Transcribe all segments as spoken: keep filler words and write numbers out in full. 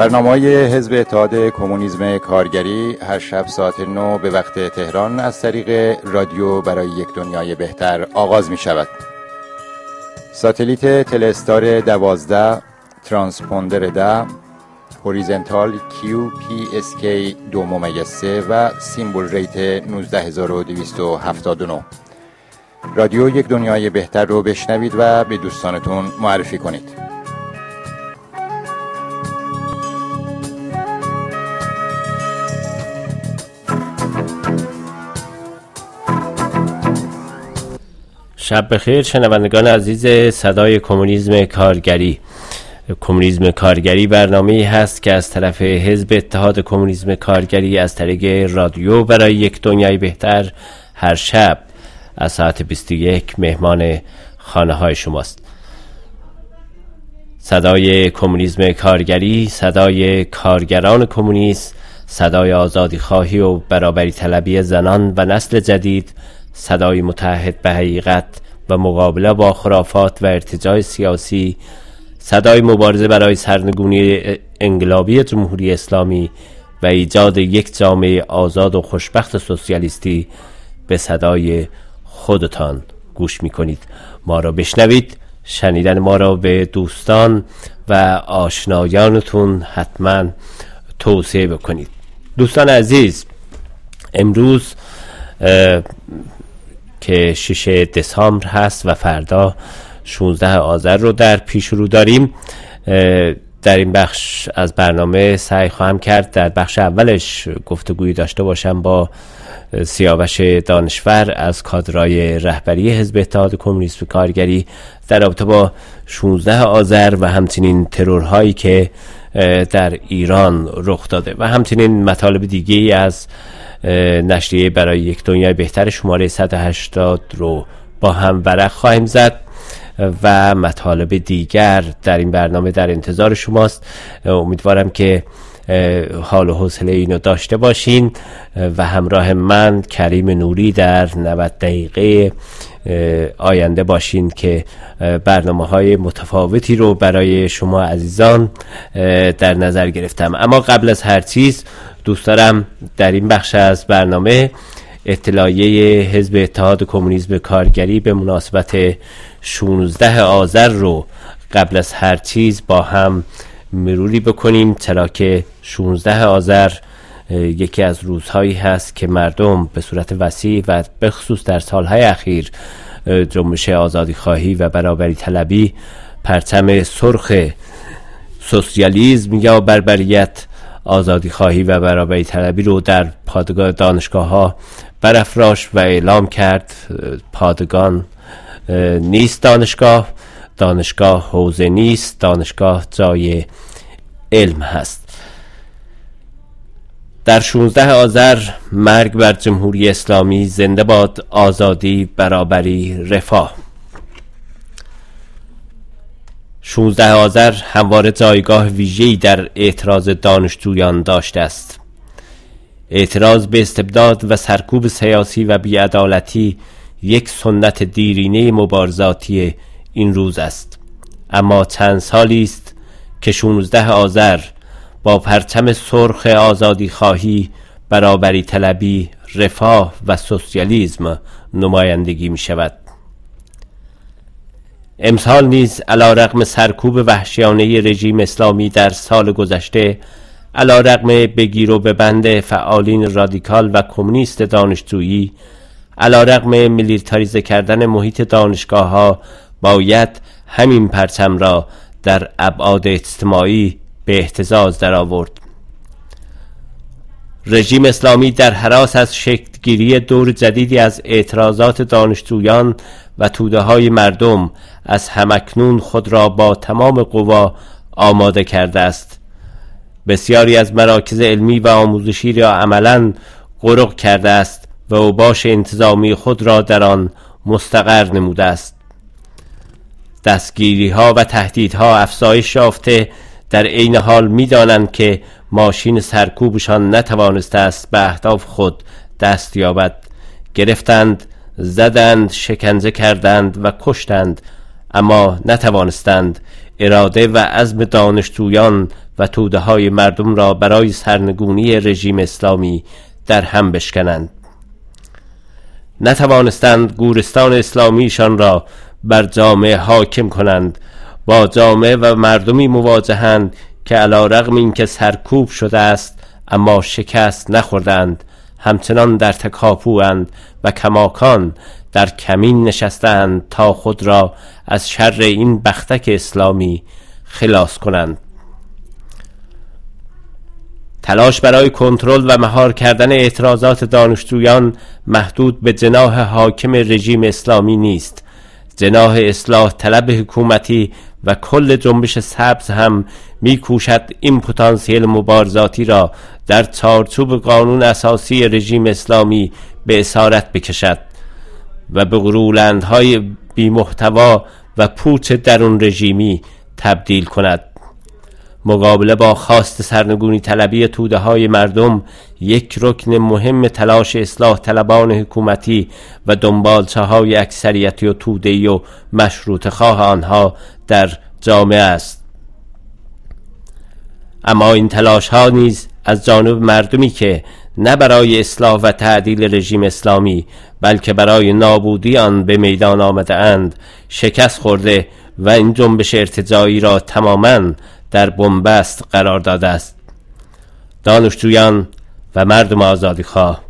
برنامه‌های حزب اتحاد کمونیسم کارگری هر شب ساعت نه به وقت تهران از طریق رادیو برای یک دنیای بهتر آغاز می شود. ساتلیت تلستار دوازده، ترانسپوندر ده، هوریزنتال کیو پی اس کی دو ممیز سه و سیمبل ریت نوزده هزار و دویست و هفتاد و نه. رادیو یک دنیای بهتر رو بشنوید و به دوستانتون معرفی کنید. شب بخیر شنوندگان عزیز صدای کمونیسم کارگری. کمونیسم کارگری برنامه‌ای هست که از طرف حزب اتحاد کمونیسم کارگری از طریق رادیو برای یک دنیای بهتر هر شب از ساعت بیست و یک مهمان خانه های شماست. صدای کمونیسم کارگری، صدای کارگران کمونیست، صدای آزادی خواهی و برابری طلبی زنان و نسل جدید، صدای متحد به حقیقت و مقابله با خرافات و ارتجاع سیاسی، صدای مبارزه برای سرنگونی انقلابی جمهوری اسلامی و ایجاد یک جامعه آزاد و خوشبخت سوسیالیستی. به صدای خودتان گوش میکنید. ما را بشنوید. شنیدن ما را به دوستان و آشنایانتون حتما توصیه بکنید. دوستان عزیز، امروز که شش دسامبر هست و فردا شانزده آذر رو در پیش رو داریم، در این بخش از برنامه سعی خواهم کرد در بخش اولش گفتگویی داشته باشم با سیاوش دانشور از کادرای رهبری حزب اتحاد کمونیسم کارگری در رابطه با شانزده آذر و همچنین ترورهایی که در ایران رخ داده و همچنین مطالب دیگه از نشریه برای یک دنیای بهتر شماره صد و هشتاد رو با هم ورق خواهیم زد و مطالب دیگر در این برنامه در انتظار شماست. امیدوارم که حال و حوصله اینو داشته باشین و همراه من کریم نوری در نود دقیقه آینده باشین که برنامه های متفاوتی رو برای شما عزیزان در نظر گرفتم. اما قبل از هر چیز دوست دارم در این بخش از برنامه اطلاعیه حزب اتحاد کمونیسم کارگری به مناسبت شانزده آذر رو قبل از هر چیز با هم مروری بکنیم، چرا که شانزده آذر یکی از روزهایی هست که مردم به صورت وسیع و به خصوص در سالهای اخیر جنبش آزادی خواهی و برابری طلبی پرچم سرخ سوسیالیسم یا بربریت، آزادی خواهی و برابری طلبی رو در پادگاه دانشگاه ها برافراشت و اعلام کرد پادگان نیست دانشگاه، دانشگاه حوزه نیست، دانشگاه جای علم هست. در شانزده آذر مرگ بر جمهوری اسلامی، زنده باد آزادی، برابری، رفاه. شانزده آذر همواره جایگاه ویژه‌ای در اعتراض دانشجویان داشته است. اعتراض به استبداد و سرکوب سیاسی و بی‌عدالتی یک سنت دیرینه مبارزاتی این روز است. اما چند سالی است که شانزده آذر با پرچم سرخ آزادی خواهی، برابری طلبی، رفاه و سوسیالیسم نمایندگی می شود. امسال نیز علی رغم سرکوب وحشیانه رژیم اسلامی در سال گذشته، علی رغم بگیر و ببند فعالین رادیکال و کمونیست دانشجویی، علی رغم میلیتاریزه کردن محیط دانشگاه ها، باید همین پرچم را در ابعاد اجتماعی به اهتزاز در آورد. رژیم اسلامی در هراس از شکلگیری دور جدیدی از اعتراضات دانشجویان و توده های مردم از همکنون خود را با تمام قوا آماده کرده است. بسیاری از مراکز علمی و آموزشی را عملاً غرق کرده است و اوباش انتظامی خود را در آن مستقر نموده است. دستگیری ها و تهدیدها افزایش یافته، در عین حال می دانند که ماشین سرکوبشان نتوانسته است به اهداف خود دست یابد. گرفتند، زدند، شکنجه کردند و کشتند، اما نتوانستند اراده و عزم دانشجویان و توده های مردم را برای سرنگونی رژیم اسلامی در هم بشکنند. نتوانستند گورستان اسلامیشان را بر جامعه حاکم کنند. با جامعه و مردمی مواجهند که علی رغم این که سرکوب شده است اما شکست نخوردند، همچنان در تکاپوند و کماکان در کمین نشستند تا خود را از شر این بختک اسلامی خلاص کنند. تلاش برای کنترل و مهار کردن اعتراضات دانشجویان محدود به جناح حاکم رژیم اسلامی نیست. جناح اصلاح طلب حکومتی و کل جنبش سبز هم می‌کوشد این پتانسیل مبارزاتی را در چارچوب قانون اساسی رژیم اسلامی به اسارت بکشد و به غرولندهای بی‌محتوا و پوچ درون رژیمی تبدیل کند. مقابله با خواست سرنگونی طلبی توده های مردم یک رکن مهم تلاش اصلاح طلبان حکومتی و دنبالچه های اکثریتی و توده‌ای و مشروط خواه آنها در جامعه است. اما این تلاش ها نیز از جانب مردمی که نه برای اصلاح و تعدیل رژیم اسلامی بلکه برای نابودی آن به میدان آمده اند شکست خورده و این جنبش ارتجاعی را تماماً در بنبست قرار داده است. دانشجویان و مردم آزادیخواه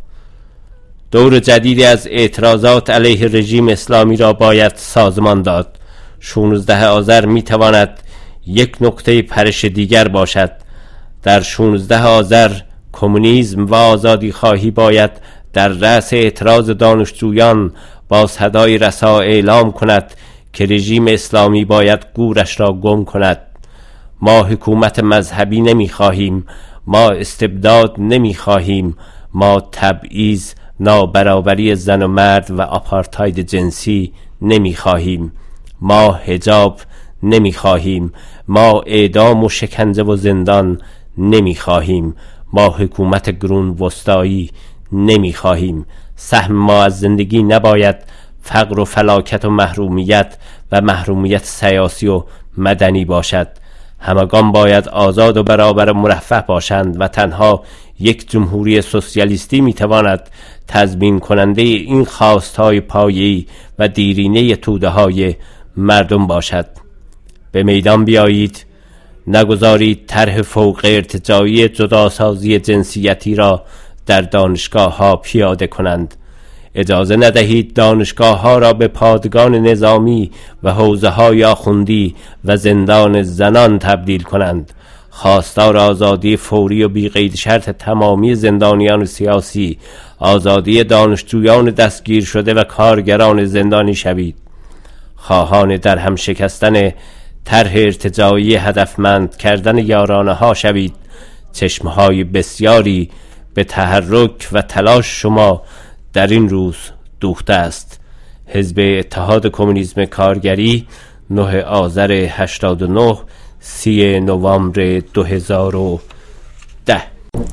دور جدیدی از اعتراضات علیه رژیم اسلامی را باید سازمان داد. شانزده آذر می تواند یک نقطه پرش دیگر باشد. در شانزده آذر کمونیسم و آزادی خواهی باید در رأس اعتراض دانشجویان با صدای رسا اعلام کند که رژیم اسلامی باید گورش را گم کند. ما حکومت مذهبی نمی خواهیم، ما استبداد نمی خواهیم، ما تبعیض، نابرابری زن و مرد و آپارتاید جنسی نمی خواهیم، ما حجاب نمی خواهیم، ما اعدام و شکنجه و زندان نمی خواهیم، ما حکومت گرون وسطایی نمی خواهیم. سهم ما از زندگی نباید فقر و فلاکت و محرومیت و محرومیت سیاسی و مدنی باشد. همگان باید آزاد و برابر و مرفه باشند و تنها یک جمهوری سوسیالیستی میتواند تضمین کننده این خواستهای پایه‌ای و دیرینه توده های مردم باشد. به میدان بیایید، نگذارید طرح فوق ارتجاعی جداسازی جنسیتی را در دانشگاه ها پیاده کنند. اجازه ندهید دانشگاه ها را به پادگان نظامی و حوزه های آخوندی و زندان زنان تبدیل کنند. خواستار آزادی فوری و بی قید شرط تمامی زندانیان سیاسی، آزادی دانشجویان دستگیر شده و کارگران زندانی شوید. خواهان در هم شکستن طرح ارتجاعی هدفمند کردن یارانه ها شوید. چشمه های بسیاری به تحرک و تلاش شما در این روز دوخته است. حزب اتحاد کمونیسم کارگری، نه آذر هشتاد و نه، سی نوامبر دو هزار و ده.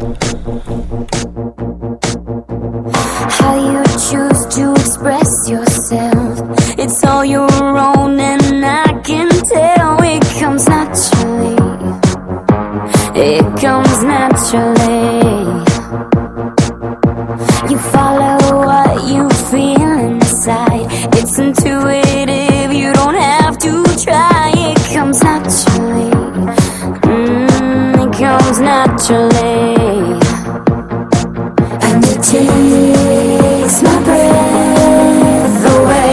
How you choose to express yourself, it's all your own and I can tell. It comes naturally, it comes naturally. You follow what you feel inside, it's intuitive, you don't have to try. It comes naturally, mm, it comes naturally. And it takes my breath away.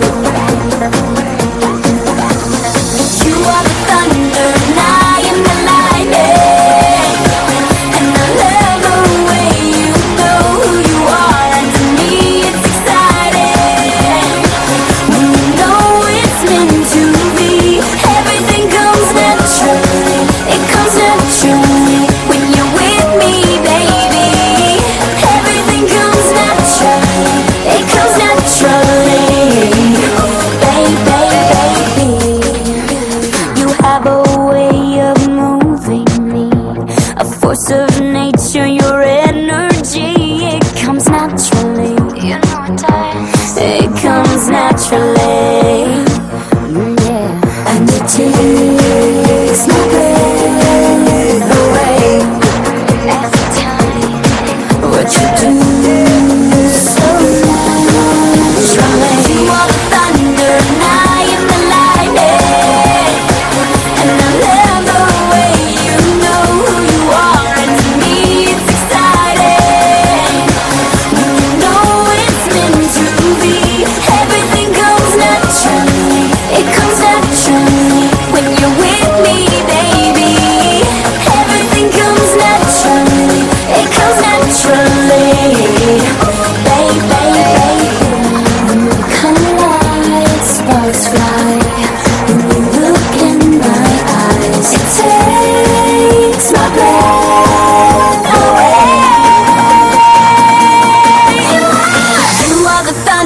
You are the thunder and I am the lightning, and I love the way you know who you are, and to me it's exciting. When you know it's meant to be, everything comes naturally, it comes naturally. When you're with me, baby, everything comes naturally, it comes naturally. Baby, baby, you have a way of moving me, a force of nature, your energy. It comes naturally, you know it does. It comes naturally, mm, yeah. And it takes my breath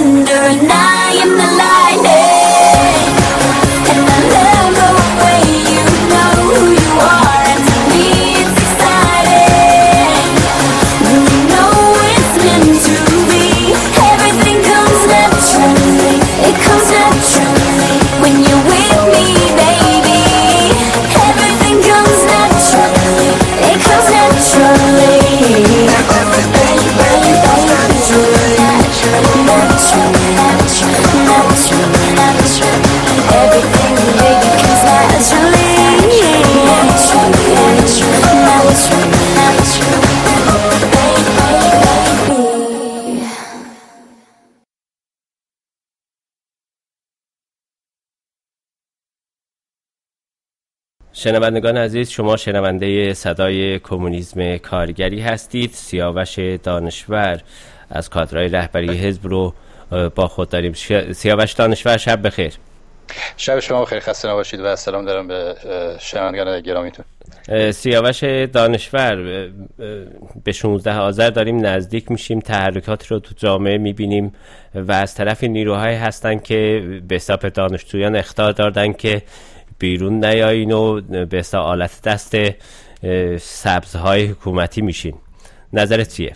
thunder and I am the lightning. And I love the way you know who you are, and to me it's exciting. When you know it's meant to be, everything comes naturally. It comes naturally when you're with me, baby. Everything comes naturally. It comes naturally. Everything, baby, comes naturally. شنوندگان عزیز، شما شنونده صدای کمونیسم کارگری هستید. سیاوش دانشور از کادرهای رهبری حزب رو با خود داریم. سیاوش دانشور، شب بخیر. شب شما بخیر، خسته نباشید و سلام دارم به شنوندگان گرامیتون. سیاوش دانشور، به شانزده آذر داریم نزدیک میشیم، تحرکات رو تو جامعه میبینیم و از طرف نیروهایی هستن که به حساب دانشجویان اخطار دادن که بیرون نیایین و به حساب آلت دست سبزهای حکومتی میشین. نظرت چیه؟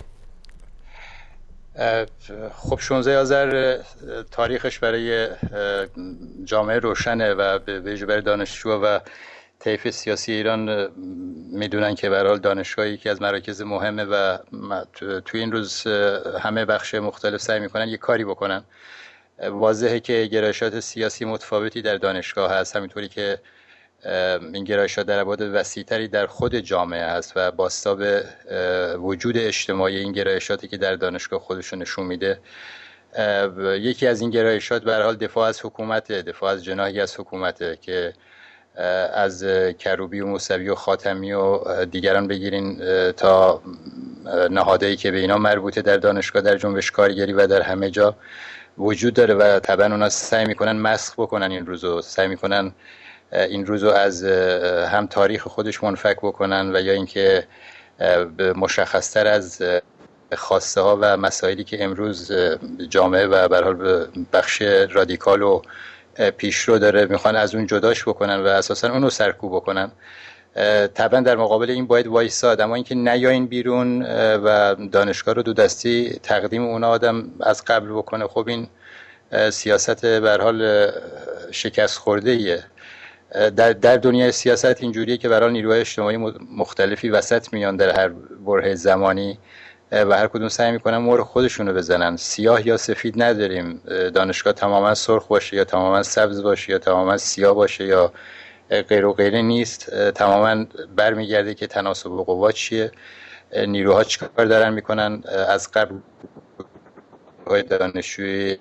خب شانزده آذر تاریخش برای جامعه روشنه و به ویژه برای دانشجو و طیف سیاسی ایران میدونن که به هر حال دانشگاهی که از مراکز مهمه و توی این روز همه بخش مختلف سعی میکنن یک کاری بکنن. واضحه که گرایشات سیاسی متفاوتی در دانشگاه هست، همینطوری که این گرایشات در ابعاد وسیع‌تری در خود جامعه هست و باستا به وجود اجتماعی این گرایشاتی که در دانشگاه خودشون نشون میده. یکی از این گرایشات به هر حال دفاع از حکومت، دفاع از جناحی از حکومت که از کروبی و موسوی و خاتمی و دیگران بگیرین تا نهادهایی که به اینا مربوطه در دانشگاه، در جنبش کارگری و در همه جا وجود داره و طبعا اونا سعی میکنن مسخ بکنن این روزو، سعی میکنن این روزو از هم تاریخ خودش منفک بکنن و یا اینکه مشخصتر از خواسته ها و مسائلی که امروز جامعه و به هر حال بخش رادیکال و پیشرو داره میخوان از اون جداش بکنن و اساسا اونو سرکوب بکنن. طبعا در مقابل این باید وایساد، اما اینکه نیاین بیرون و دانشگاه رو دو دستی تقدیم اونا آدم از قبل بکنه، خب این سیاست به هر حال شکست خورده ایه. در در دنیای سیاست اینجوریه که به هر حال نیروهای اجتماعی مختلفی وسط میان در هر برهه زمانی و هر کدوم سعی میکنن مهر خودشون رو بزنن. سیاه یا سفید نداریم، دانشگاه تماما سرخ باشه یا تماما سبز باشه یا تماما سیاه باشه یا غیر و غیره نیست. تماما برمیگرده که تناسب قوا چیه، نیروها چیکار دارن میکنن، از قبل های دانشجویی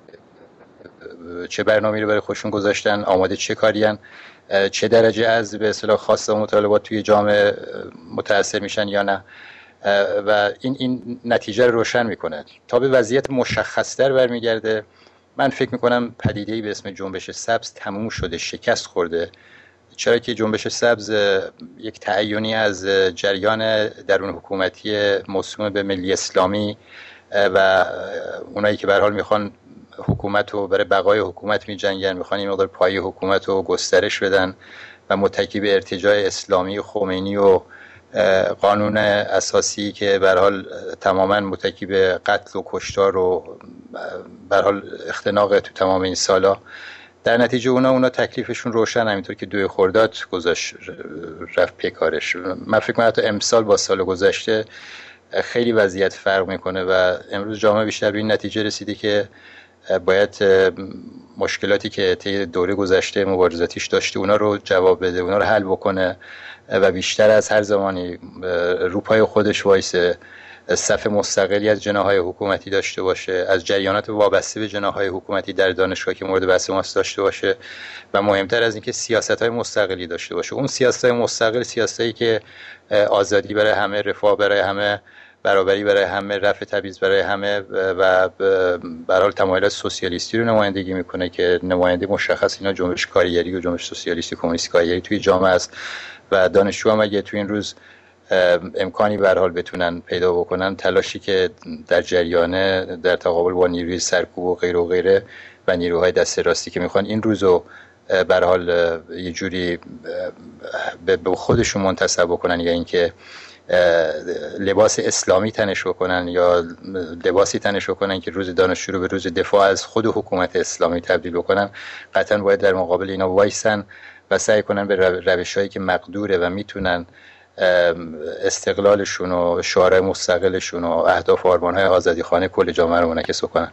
چه برنامه‌ای رو برای خودشون گذاشتن، آماده چه کارین، چه درجه از به اصطلاح خواسته و مطالبات توی جامعه متأثر میشن یا نه و این این نتیجه رو روشن میکنه. تا به وضعیت مشخص‌تر برمیگرده. من فکر میکنم پدیده‌ای به اسم جنبش سبز تموم شده، شکست خورده، چرا که جنبش سبز یک تعیینی از جریان درون حکومتی موسوم به ملی اسلامی و اونایی که به هر حال میخوان حکومت رو برای بقای حکومت میجنگن، میخوان این مقدار پایه حکومت رو گسترش بدن و متکی به ارتجاع اسلامی خمینی و قانون اساسی که به هر حال تماما متکی به قتل و کشتار و به هر حال اختناق تو تمام این سالا. در نتیجه اونا اونا تکلیفشون روشن، همینطور که دوی خرداد گذاشت رفت پیکارش. من فکر کنم حتی امسال با سال گذشته خیلی وضعیت فرق میکنه و امروز جامعه بیشتر به این نتیجه رسیده که باید مشکلاتی که طی دوره گذشته مبارزاتیش داشته اونا رو جواب بده، اونا رو حل بکنه و بیشتر از هر زمانی روپای خودش وایسه، صف مستقلی از جناح‌های حکومتی داشته باشه، از جریانات وابسته به جناح‌های حکومتی در دانشگاه که مورد بحث ماست داشته باشه و مهمتر از این که سیاست‌های مستقلی داشته باشه. اون سیاست‌های مستقل سیاستایی که آزادی برای همه، رفاه برای همه، برابری برای همه، رفع تبعیض برای همه و به هر حال تمایلات سوسیالیستی رو نمایندگی میکنه که نماینده مشخص اینا جنبش کارگری و جنبش سوسیالیستی کمونیستی کارگری توی جامعه است و دانشجو هم اگه توی این روز امکانی به هر حال بتونن پیدا بکنن، تلاشی که در جریانه در تقابل با نیروی سرکوب و غیره و غیره و نیروهای دست راستی که میخوان این روزو به هر حال یه جوری به خودشون منتسب بکنن، یا اینکه لباس اسلامی تنش بکنن یا لباسی تنش بکنن که روز دانشجو رو به روز دفاع از خود حکومت اسلامی تبدیل بکنن، قطعا باید در مقابل اینا وایسن و سعی کنن به روش‌هایی که مقدوره و میتونن استقلالشون و شعارهای مستقلشون و اهداف و آرمان‌های آزادیخوانه کل جامعه رو منعکس کنن.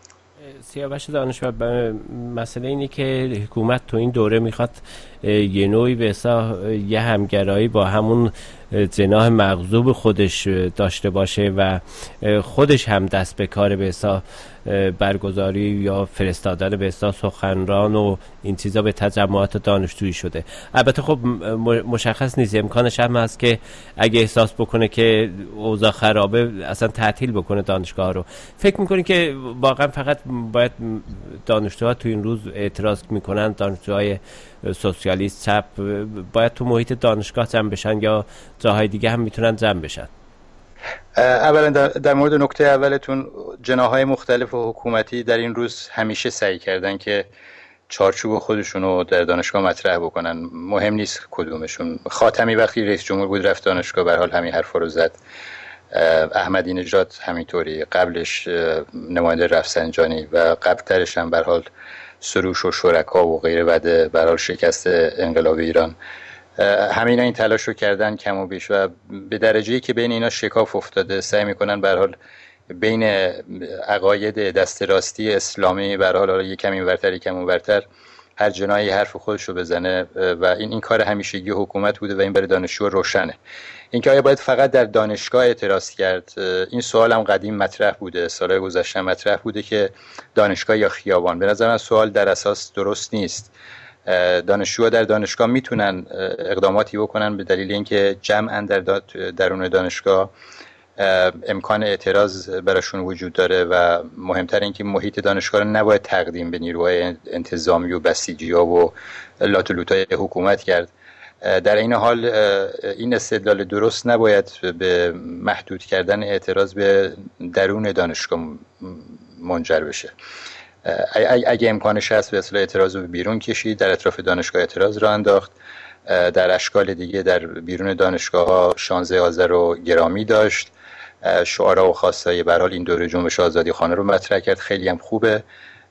سیاوش دانشور، مسئله اینه که حکومت تو این دوره میخواد یه نوعی به حساب یه همگرایی با همون جناح مغضوب خودش داشته باشه و خودش هم دست به کار به حساب برگزاری یا فرستادن به حساب سخنران و این چیزا به تجمعات دانشجویی شده. البته خب مشخص نیست، امکانش هم هست که اگه احساس بکنه که اوضاع خرابه اصلا تعطیل بکنه دانشگاه رو. فکر میکنی که واقعا فقط باید دانشجوها تو این روز اعتراض میکنن، دانشجوهای سوسیالیست چپ باید تو محیط دانشگاه جمع بشن یا جاهای دیگه هم میتونن جمع بشن؟ اولا در, در مورد نکته اولتون، جناح‌های مختلف و حکومتی در این روز همیشه سعی کردن که چارچوب خودشونو در دانشگاه مطرح بکنن، مهم نیست کدومشون. خاتمی وقتی رئیس جمهور بود رفت دانشگاه، به هر حال همین حرفا رو زد. احمدی نژاد همینطوری، قبلش نماینده رفسنجانی و قبلترش هم به هر حال سروش و شرکا و غیره بعد به هر حال شکست انقلاب ایران، همینا این تلاش رو کردن کم و بیش و به درجه‌ای که بین اینا شکاف افتاده سعی میکنن به هر حال بین عقاید دست راستی اسلامی به هر حال یک کم اینورتر یک کم اونورتر هر جناحی حرف خودش رو بزنه و این این کار همیشگی حکومت بوده و این برای دانشجو روشنه. اینکه آیا باید فقط در دانشگاه اعتراض کرد، این سوال هم قدیم مطرح بوده، سالهای گذشته مطرح بوده که دانشگاه یا خیابان. به نظر من سوال در اساس درست نیست. دانشجوها در دانشگاه میتونن اقداماتی بکنن به دلیل اینکه جمعاً در درون دانشگاه امکان اعتراض براشون وجود داره و مهمتر اینکه محیط دانشگاه رو نباید تقدیم به نیروهای انتظامی و بسیجی‌ها و لاتولوتای حکومت کرد. در این حال این استدلال درست نباید به محدود کردن اعتراض به درون دانشگاه منجر بشه. اگه امکانش هست به اصطلاح اعتراض رو بیرون کشید، در اطراف دانشگاه اعتراض را انداخت، در اشکال دیگه در بیرون دانشگاه ها شانزده آذر رو گرامی داشت، شعارها و خواستای به هر حال این دوره جنبش آزادیخوانه رو مطرح کرد، خیلی هم خوبه.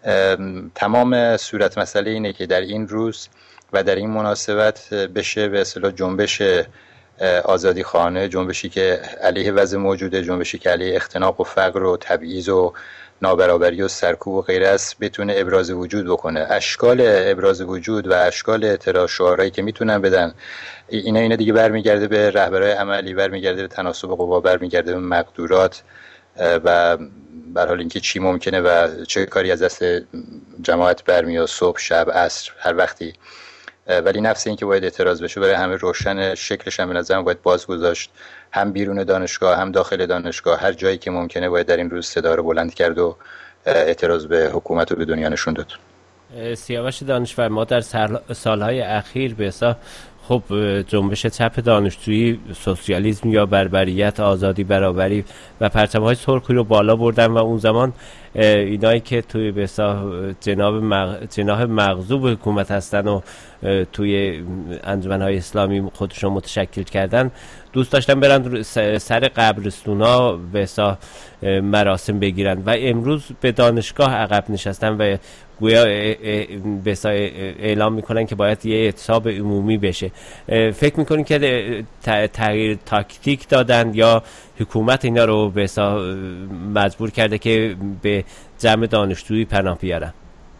تمام صورت مسئله اینه که در این روز و در این مناسبت بشه به اصطلاح جنبش آزادیخوانه، جنبشی که علیه وضع موجوده، جنبشی که علیه اختناق و فقر و تبعیض و نابرابری و سرکوب و غیره است، بتونه ابراز وجود بکنه. اشکال ابراز وجود و اشکال اعتراض شعارهایی که میتونن بدن، اینا اینا دیگه برمیگرده به رهبرای عملی، برمیگرده به تناسب قوا، برمیگرده به مقدورات و به هر حال اینکه چی ممکنه و چه کاری از دست جماعت برمیاد، صبح، شب، عصر، هر وقتی. ولی نفس این که باید اعتراض بشه برای همه روشن، شکلش هم به نظرم باید باز گذاشت، هم بیرون دانشگاه هم داخل دانشگاه، هر جایی که ممکنه باید در این روز صدا رو بلند کرد و اعتراض به حکومت رو به دنیا نشون داد. سیاوش دانشور، ما در سالهای اخیر به حساب خب جنبش چپ دانشجویی، سوسیالیسم یا بربریت، آزادی، برابری و پرچم‌های سرخی رو بالا بردن و اون زمان اینایی که توی به حساب جناب مغ... جناح مغضوب حکومت هستن و توی انجمن‌های اسلامی خودشون متشکل کردن دوست داشتن برن سر قبرستونا به حساب مراسم بگیرن و امروز به دانشگاه عقب نشستن و گویا به حساب اعلام میکنن که باید یه اعتصاب عمومی بشه. فکر میکنین که تغییر تاکتیک دادن یا حکومت اینا رو به حساب مجبور کرده که به جمع دانشجویی پناه بیارن؟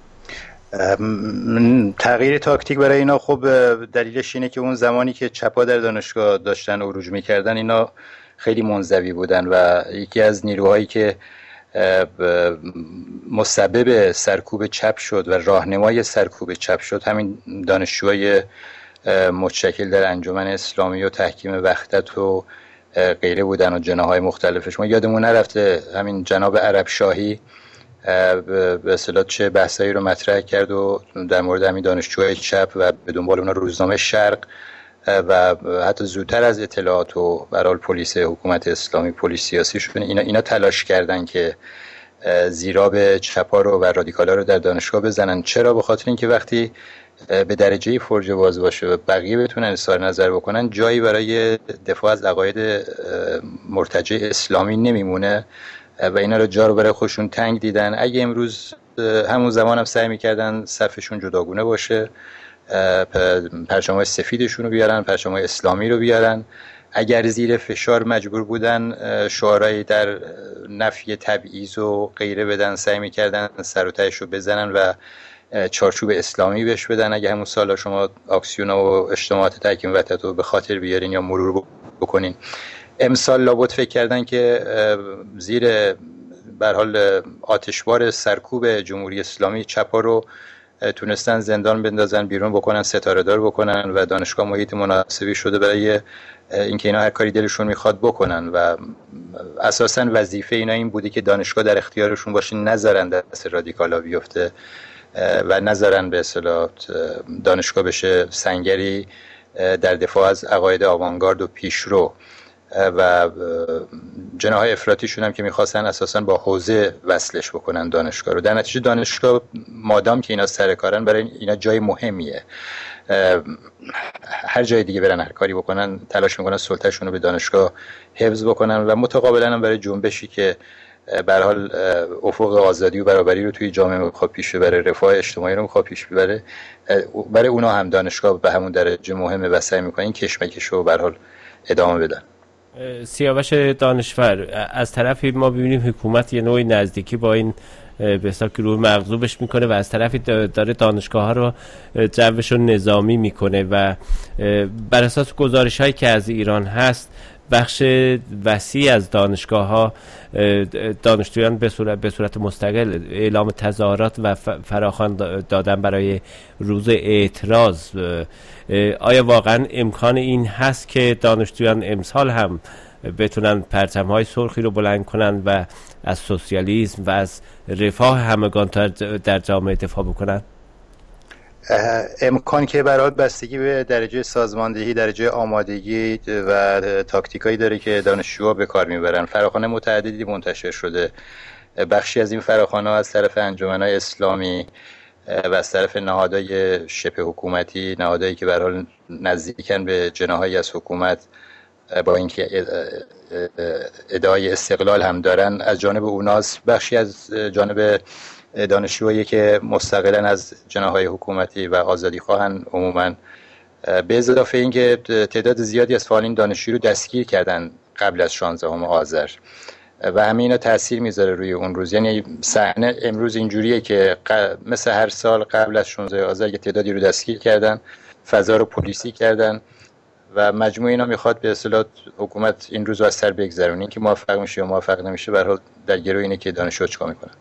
تغییر تاکتیک برای اینا خب دلیلش اینه که اون زمانی که چپا در دانشگاه داشتن عروج میکردن اینا خیلی منزوی بودن و یکی از نیروهایی که مسبب سرکوب چپ شد و راهنمای سرکوب چپ شد همین دانشجوهای متشکل در انجمن اسلامی و تحکیم وحدت و غیره بودن و جناح‌های مختلفش. ما یادمون نرفته همین جناب عرب شاهی به اصطلاح چه بحثایی رو مطرح کرد و در مورد همین دانشجوهای چپ و به دنبال اونا روزنامه شرق و حتی زودتر از اطلاعات و برای پلیس حکومت اسلامی، پلیس سیاسی شدن، اینا اینا تلاش کردن که زیراب چپا رو و رادیکالا رو در دانشگاه بزنن. چرا؟ به خاطر اینکه وقتی به درجه فرج باز باشه و بقیه بتونن اظهار نظر بکنن، جایی برای دفاع از عقاید مرتجع اسلامی نمیمونه و اینا رو جا رو برای خودشون تنگ دیدن. اگه امروز همون زمان هم سعی میکردن صفشون جداگونه باشه، پرچم‌های سفیدشون رو بیارن، پرچم‌های اسلامی رو بیارن، اگر زیر فشار مجبور بودن شعارهایی در نفی تبعیض و غیره بدن، سعی میکردن سر و تهش رو بزنن و چارچوب اسلامی بهش بدن. اگه همون سالا شما آکسیون و اجتماعات تحکیم وحدت رو به خاطر بیارین یا مرور بکنین، امسال لابد فکر کردن که زیر به هر حال آتشبار سرکوب جمهوری اسلامی چپا رو تونستن زندان بندازن، بیرون بکنن، ستاره دار بکنن و دانشگاه محیط مناسبی شده برای اینکه اینا هر کاری دلشون میخواد بکنن و اساساً وظیفه اینا این بوده که دانشگاه در اختیارشون باشه، نذارن دست رادیکالا بیفته و نذارن به اصطلاح دانشگاه بشه سنگری در دفاع از عقاید آوانگارد و پیشرو. و جناح‌های افراطیشون هم که می‌خواستن اساساً با حوزه وصلش بکنن دانشگاه رو. در نتیجه دانشگاه مادام که اینا سر کارن، برای اینا جای مهمیه، هر جای دیگه برن هر کاری بکنن تلاش میکنن سلطه‌شون رو به دانشگاه حفظ بکنن و متقابلاً هم برای جنبشی که به هر حال افق آزادی و برابری رو توی جامعه میخواد پیش ببره، رفاه اجتماعی رو میخواد پیش ببره، برای اونا هم دانشگاه به همون درجه مهمه و سعی میکنن این کشمکش رو به هر حال ادامه بدن. سیاوش دانشور، از طرفی ما ببینیم حکومت یه نوعی نزدیکی با این به حساب گروه مغضوبش میکنه و از طرفی داره دانشگاه ها رو جوش نظامی میکنه و بر اساس گزارش هایی که از ایران هست بخش وسیع از دانشگاه ها دانشجویان به صورت به صورت مستقل اعلام تظاهرات و فراخوان دادن برای روز اعتراض. آیا واقعا امکان این هست که دانشجویان امسال هم بتونن پرچم‌های سرخی رو بلند کنن و از سوسیالیسم و از رفاه همگان در جامعه دفاع بکنن؟ امکان که برای بستگی به درجه سازماندهی، درجه آمادگی و تاکتیکایی داره که دانشجوها به کار میبرن. فراخوان متعددی منتشر شده، بخشی از این فراخوان‌ها از طرف انجمن‌های اسلامی و از طرف نهادهای شبه حکومتی، نهادهایی که به هر حال نزدیکن به جناحایی از حکومت با اینکه ادعای استقلال هم دارن، از جانب اوناست. بخشی از جانب دانشجوهایی که مستقلاً از جناحهای حکومتی و آزادی خواهن عموماً، به اضافه اینکه تعداد زیادی از فعالین دانشجویی رو دستگیر کردن قبل از شانزدهم آذر و همه اینا تاثیر میذاره روی اون روز. یعنی صحنه امروز اینجوریه که مثل هر سال قبل از شانزدهم آذر یه تعدادی رو دستگیر کردن، فضا رو پلیسی کردن و مجموع اینا میخواد به اصطلاح حکومت این روز رو از سر بگذرونه. این که موفق میشه یا موفق نمیشه، به هر حال در گروه اینه که دانشجو چیکار میکنن.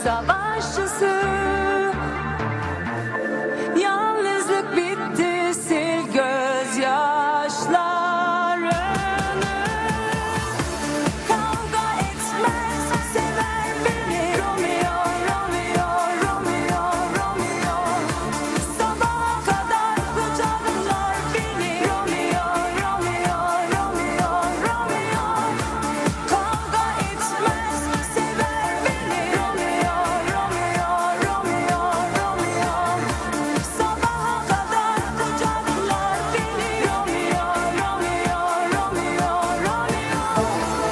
savaşçısı. Yalnızlık bitti, sil gözyaşlarını. Kavga etmez, sever beni Romeo, Romeo, Romeo, Romeo. Sabaha kadar kucaklar beni Romeo, Romeo, Romeo, Romeo. Kavga etmez, sever beni Romeo, Romeo, Romeo, Romeo. Sabaha kadar kucaklar beni Romeo, Romeo, Romeo, Romeo.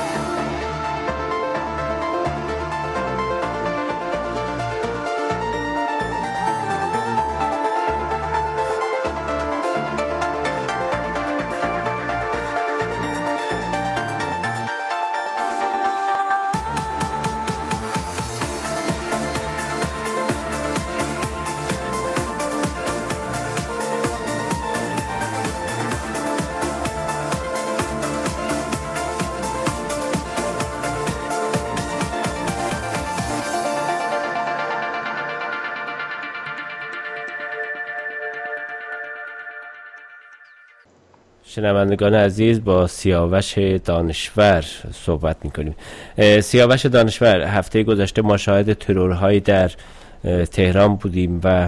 شنوندگان عزیز، با سیاوش دانشور صحبت میکنیم. سیاوش دانشور، هفته گذشته ما شاهد ترورهایی در تهران بودیم و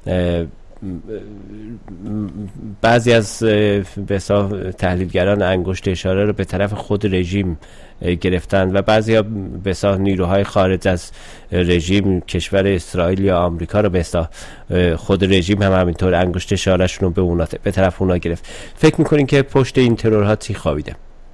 بعضی از بسا تحلیلگران انگشت اشاره رو به طرف خود رژیم گرفتند و بعضی ها بسا نیروهای خارج از رژیم، کشور اسرائیل یا آمریکا رو بسا خود رژیم هم همینطور انگشت اشارهشون رو به, اونا به طرف اونا گرفت. فکر میکنین که پشت این ترورها چی خوابیده؟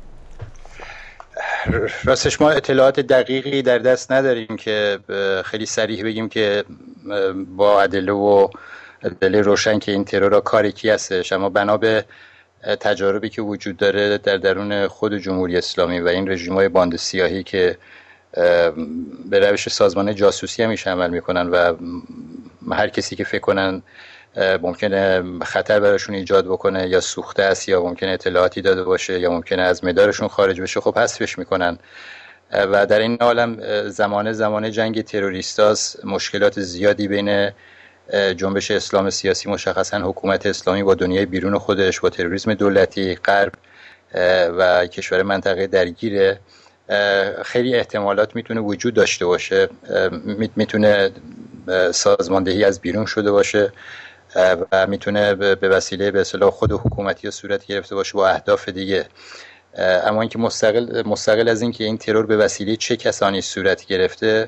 راستش ما اطلاعات دقیقی در دست نداریم که خیلی صریح بگیم که با ادله و ادله روشن که این ترورها کار کی هستش، اما بنا به تجاربی که وجود داره در درون خود جمهوری اسلامی و این رژیم‌های باند سیاهی که به روش سازمان جاسوسی همیشه عمل میکنن و هر کسی که فکر کنن ممکنه خطر براشون ایجاد بکنه یا سوخته است یا ممکنه اطلاعاتی داده باشه یا ممکنه از مدارشون خارج بشه، خب حذفش میکنن. و در این عالم زمانه زمانه جنگ تروریستاست، مشکلات زیادی بین جنبش اسلام سیاسی، مشخصا حکومت اسلامی با دنیای بیرون خودش، با تروریسم دولتی غرب و کشور منطقه درگیره. خیلی احتمالات میتونه وجود داشته باشه، میتونه سازماندهی از بیرون شده باشه و میتونه به وسیله به اصطلاح خود حکومتی صورت گرفته باشه با اهداف دیگه. اما اینکه مستقل مستقل از اینکه این ترور به وسیله چه کسانی صورت گرفته،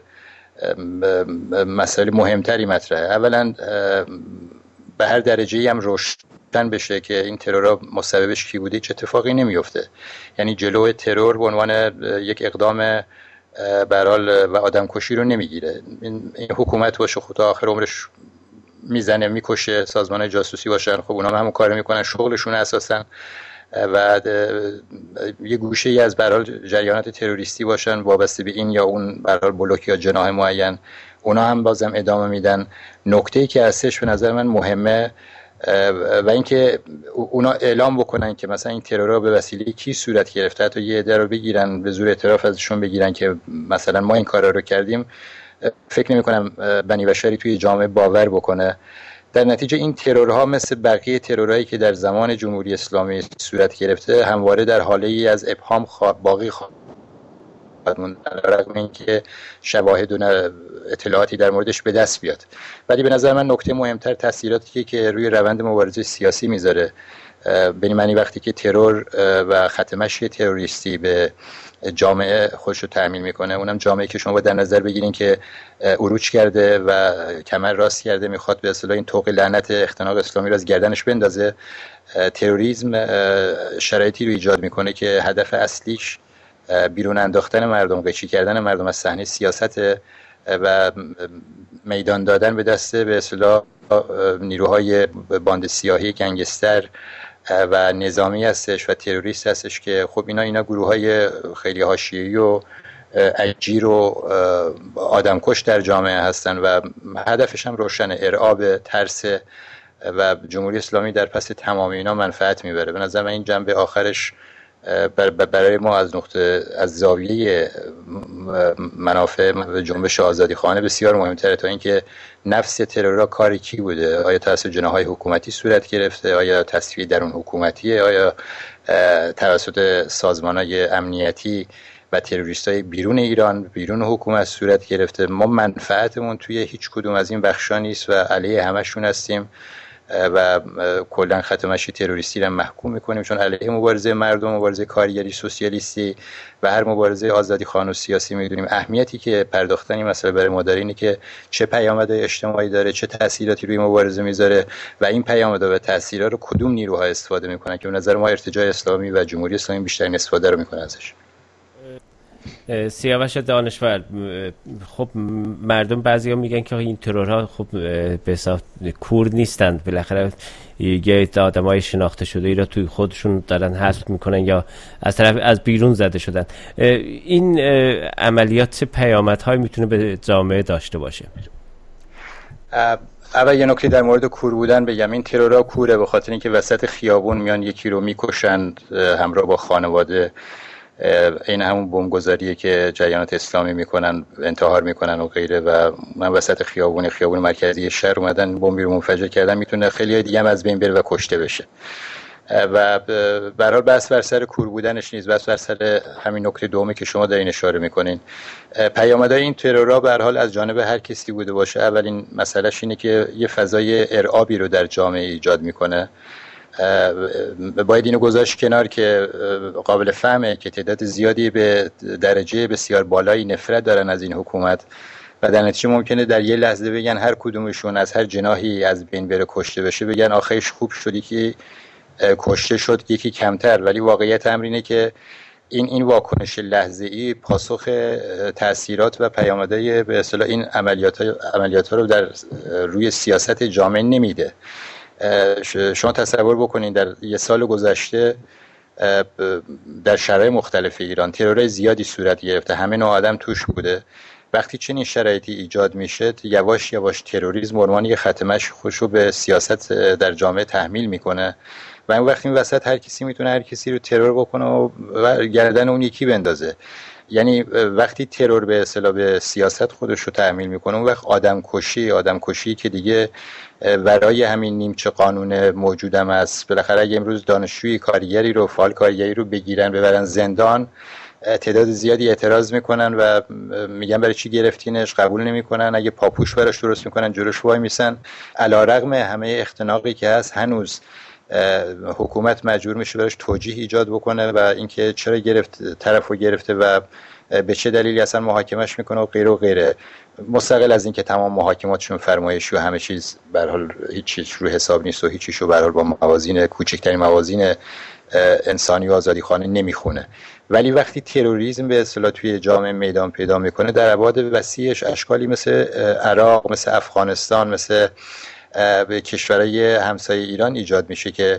مسائل مهمتری مطرحه. اولا به هر درجه‌ای هم روشن بشه که این ترورها مسببش کی بوده، چه اتفاقی نمیفته. یعنی جلو ترور به عنوان یک اقدام برال و آدمکشی رو نمیگیره. این حکومت باشه خود تا آخر عمرش میزنه میکشه، سازمان جاسوسی باشن، خب اونا هم همون کارو میکنن، شغلشون اساسا، و یه گوشه ای از برال جریانات تروریستی باشن وابسته به این یا اون برال بلوک یا جناح معین، اونا هم بازم ادامه میدن. نکته‌ای که هستش به نظر من مهمه و اینکه اونا اعلام بکنن که مثلا این ترورها به وسیله کی صورت گرفته، حتی یه عده رو بگیرن به زور اعتراف ازشون بگیرن که مثلا ما این کارا رو کردیم. فکر نمی کنم بنی بشری توی جامعه باور بکنه. در نتیجه این ترورها مثل بقیه ترورهایی که در زمان جمهوری اسلامی صورت گرفته همواره در حاله ای از ابهام باقی خواهد موند، رغم اینکه شواهد و اطلاعاتی در موردش به دست بیاد. ولی به نظر من نکته مهمتر تاثیراتی که روی روند مبارزه سیاسی میذاره. به این معنی وقتی که ترور و ختم مشی تروریستی به جامعه خودش رو تأمین میکنه، اونم جامعه که شما باید در نظر بگیرین که عروج کرده و کمر راست کرده، میخواد به اصطلاح این طوق لعنت اختناق اسلامی رو از گردنش بندازه. تروریسم شرایطی رو ایجاد میکنه که هدف اصلیش بیرون انداختن مردم، قیچی کردن مردم از صحنه سیاست و میدان دادن به دست به اصطلاح نیروهای باند سیاهی گنگستر و نظامی هستش و تروریست هستش که خب اینا اینا گروه‌های خیلی حاشیه‌ای و اجیر و آدمکش در جامعه هستن و هدفش هم روشنه، ارعاب، ترس، و جمهوری اسلامی در پس تمام اینا منفعت میبره. به نظر من این جنبه آخرش برای ما از نقطه از زاویه منافع جنبش آزادیخواهانه بسیار مهمتره تا اینکه نفس ترورها کاری کی بوده. آیا توسط جناح‌های حکومتی صورت گرفته؟ آیا تصفیه درون حکومتیه؟ آیا توسط سازمان‌های امنیتی و تروریست‌های بیرون ایران بیرون حکومت صورت گرفته؟ ما منفعتمون توی هیچ کدوم از این بخشا نیست و علیه همشون هستیم و کلا خط مشی تروریستی را محکوم میکنیم، چون علیه مبارزه مردم، مبارزه کارگری سوسیالیستی و هر مبارزه آزادیخواه و سیاسی میدونیم اهمیتی که پرداختن این مسئله برای ما داره اینه که چه پیامدهای اجتماعی داره، چه تاثیراتی روی مبارزه میذاره و این پیامدها و تاثیرها رو کدوم نیروها استفاده میکنن که به نظر ما ارتجاع اسلامی و جمهوری اسلامی بیشترین استفاده رو میکنه ازش. سیاوش دانشور، خب مردم بعضیا میگن که این ترورها خب به حساب کور نیستند، بالاخره یه آدمای شناخته شده ای را توی خودشون دارن حذف میکنن یا از طرف از بیرون زده شدن. این عملیات چه پیامدهایی میتونه به جامعه داشته باشه؟ اول یه نکته در مورد کور بودن بگم. این ترورها کوره به خاطر اینکه وسط خیابون میان یکی رو میکشن همراه با خانواده. این همون بمبگذاریه که جریانات اسلامی میکنن، انتحار میکنن و غیره و من وسط خیابون خیابون مرکزی شهر اومدن بمبی رو منفجر کردن. میتونه خیلی دیگه هم از بین بره و کشته بشه و به هر حال بس بر سر کور بودنش نیست، بس بر سر همین نکته دومی که شما دارین اشاره میکنین. پیامدهای این ترورها به هر حال از جانب هر کسی بوده باشه، اولین مسئلهش اینه که یه فضای ارعابی رو در جامعه ایجاد میکنه. باید اینو گذاشت کنار که قابل فهمه که تعداد زیادی به درجه بسیار بالایی نفرت دارن از این حکومت و در نتیجه ممکنه در یه لحظه بگن هر کدومشون از هر جناحی از بین بره کشته بشه، بگن آخرش خوب شد که کشته شد یکی کمتر. ولی واقعیت امر اینه که این این واکنش لحظه‌ای پاسخ تأثیرات و پیامدهای به اصطلاح این عملیات عملیات رو در روی سیاست جامعه نمیده. شما تصور بکنید در یه سال گذشته در شرایط مختلف ایران ترورهای زیادی صورت گرفته، همه نوع آدم توش بوده. وقتی چنین شرایطی ایجاد میشه یواش یواش تروریسم عنوان یه خط مشی خودشو به سیاست در جامعه تحمیل میکنه و این وقت این وسط هر کسی میتونه هر کسی رو ترور بکنه و گردن اون یکی بندازه. یعنی وقتی ترور به اصطلاح به سیاست خودش رو تحمیل میکنه اون وقت آدم کشی آدم کشی که دیگه ورای همین نیمچه قانون موجودم است. بالاخره اگه امروز دانشجوی کارگری رو فعال کارگری رو بگیرن ببرن زندان، تعداد زیادی اعتراض میکنن و میگن برای چی گرفتینش، قبول نمیکنن. اگه پاپوش براش درست میکنن جلوش وای میسن. علیرغم همه اختناقی که هست هنوز حکومت مجبور میشه براش توجیه ایجاد بکنه و اینکه چرا گرفت طرفو گرفته و به چه دلیلی اصلا محاکمش میکنه و غیره و غیره. مستقل از اینکه تمام محاکماتشون فرمایشی و همه چیز به هر حال هیچ چیز رو حساب نیست و هیچ چیزو به هر حال با موازین کوچکترین موازین انسانی و آزادیخوانه نمیخونه. ولی وقتی تروریسم به اصطلاح توی جامعه میدان پیدا میکنه در ابعاد وسیعش اشکالی مثل عراق، مثل افغانستان، مثل به کشورهای همسایه ایران ایجاد میشه که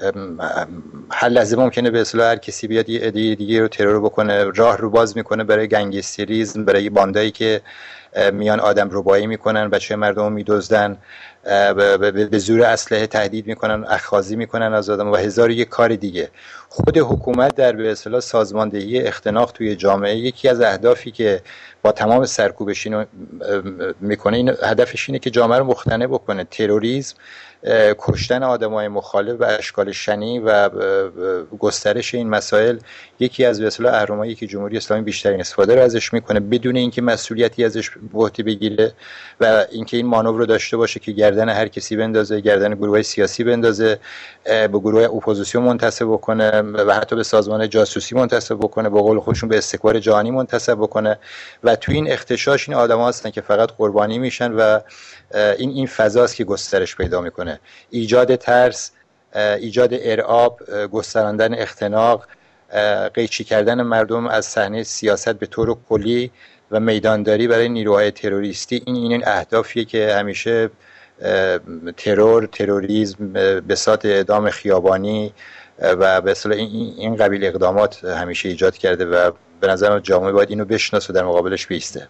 هر لحظه ممکنه به اصطلاح هر کسی بیاد یه عده دیگه رو ترور بکنه، راه رو باز میکنه برای گنگستریسم، برای باندایی که میان آدم ربایی میکنن، بچه مردم رو میدزدن، به زور اسلحه تهدید میکنن، اخاذی میکنن از آدم و هزار یک کار دیگه. خود حکومت در به اصطلاح سازماندهی اختناق توی جامعه یکی از اهدافی که با تمام سرکوبش اینو میکنه، این هدفش اینه که جامعه رو مختنه بکنه. تروریسم، کشتن آدمای مخالف و اشکال شنی و گسترش این مسائل یکی از به اصطلاح اهرمایی که جمهوری اسلامی بیشترین استفاده رو ازش میکنه بدون اینکه مسئولیتی ازش به عهده بگیره و اینکه این مانور رو داشته باشه که گردن هر کسی بندازه، گردن گروهای سیاسی بندازه، به گروه اپوزیسیون منتسب بکنه و حتی به سازمان جاسوسی منتسب بکنه، به قول خودشون به استکبار جهانی منتسب بکنه و تو این اختشاش این آدم‌ها هستن که فقط قربانی میشن و این این فضاست که گسترش پیدا میکنه. ایجاد ترس، ایجاد ارعاب، گستراندن اختناق، قیچی کردن مردم از صحنه سیاست به طور کلی و میدانداری برای نیروهای تروریستی، این این اهدافیه که همیشه ترور، تروریسم، بساط اعدام خیابانی و به اصطلاح این این قبیل اقدامات همیشه ایجاد کرده و به نظر جامعه باید اینو بشناسه و در مقابلش بیسته.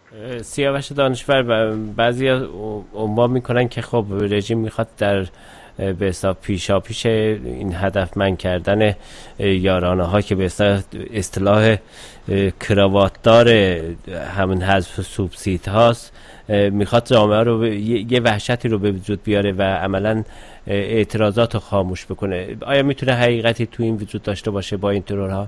سیاوش دانشور، بعضی عنوان میکنن که خب رژیم میخواد در به اصطلاح پیشا پیش این هدفمند کردن یارانه ها که به اصطلاح کراواتدار همون حذف سوبسید هاست میخواد جامعه رو یه وحشتی رو به وجود بیاره و عملا اعتراضات رو خاموش بکنه. آیا میتونه حقیقتی تو این وجود داشته باشه با این ترورها؟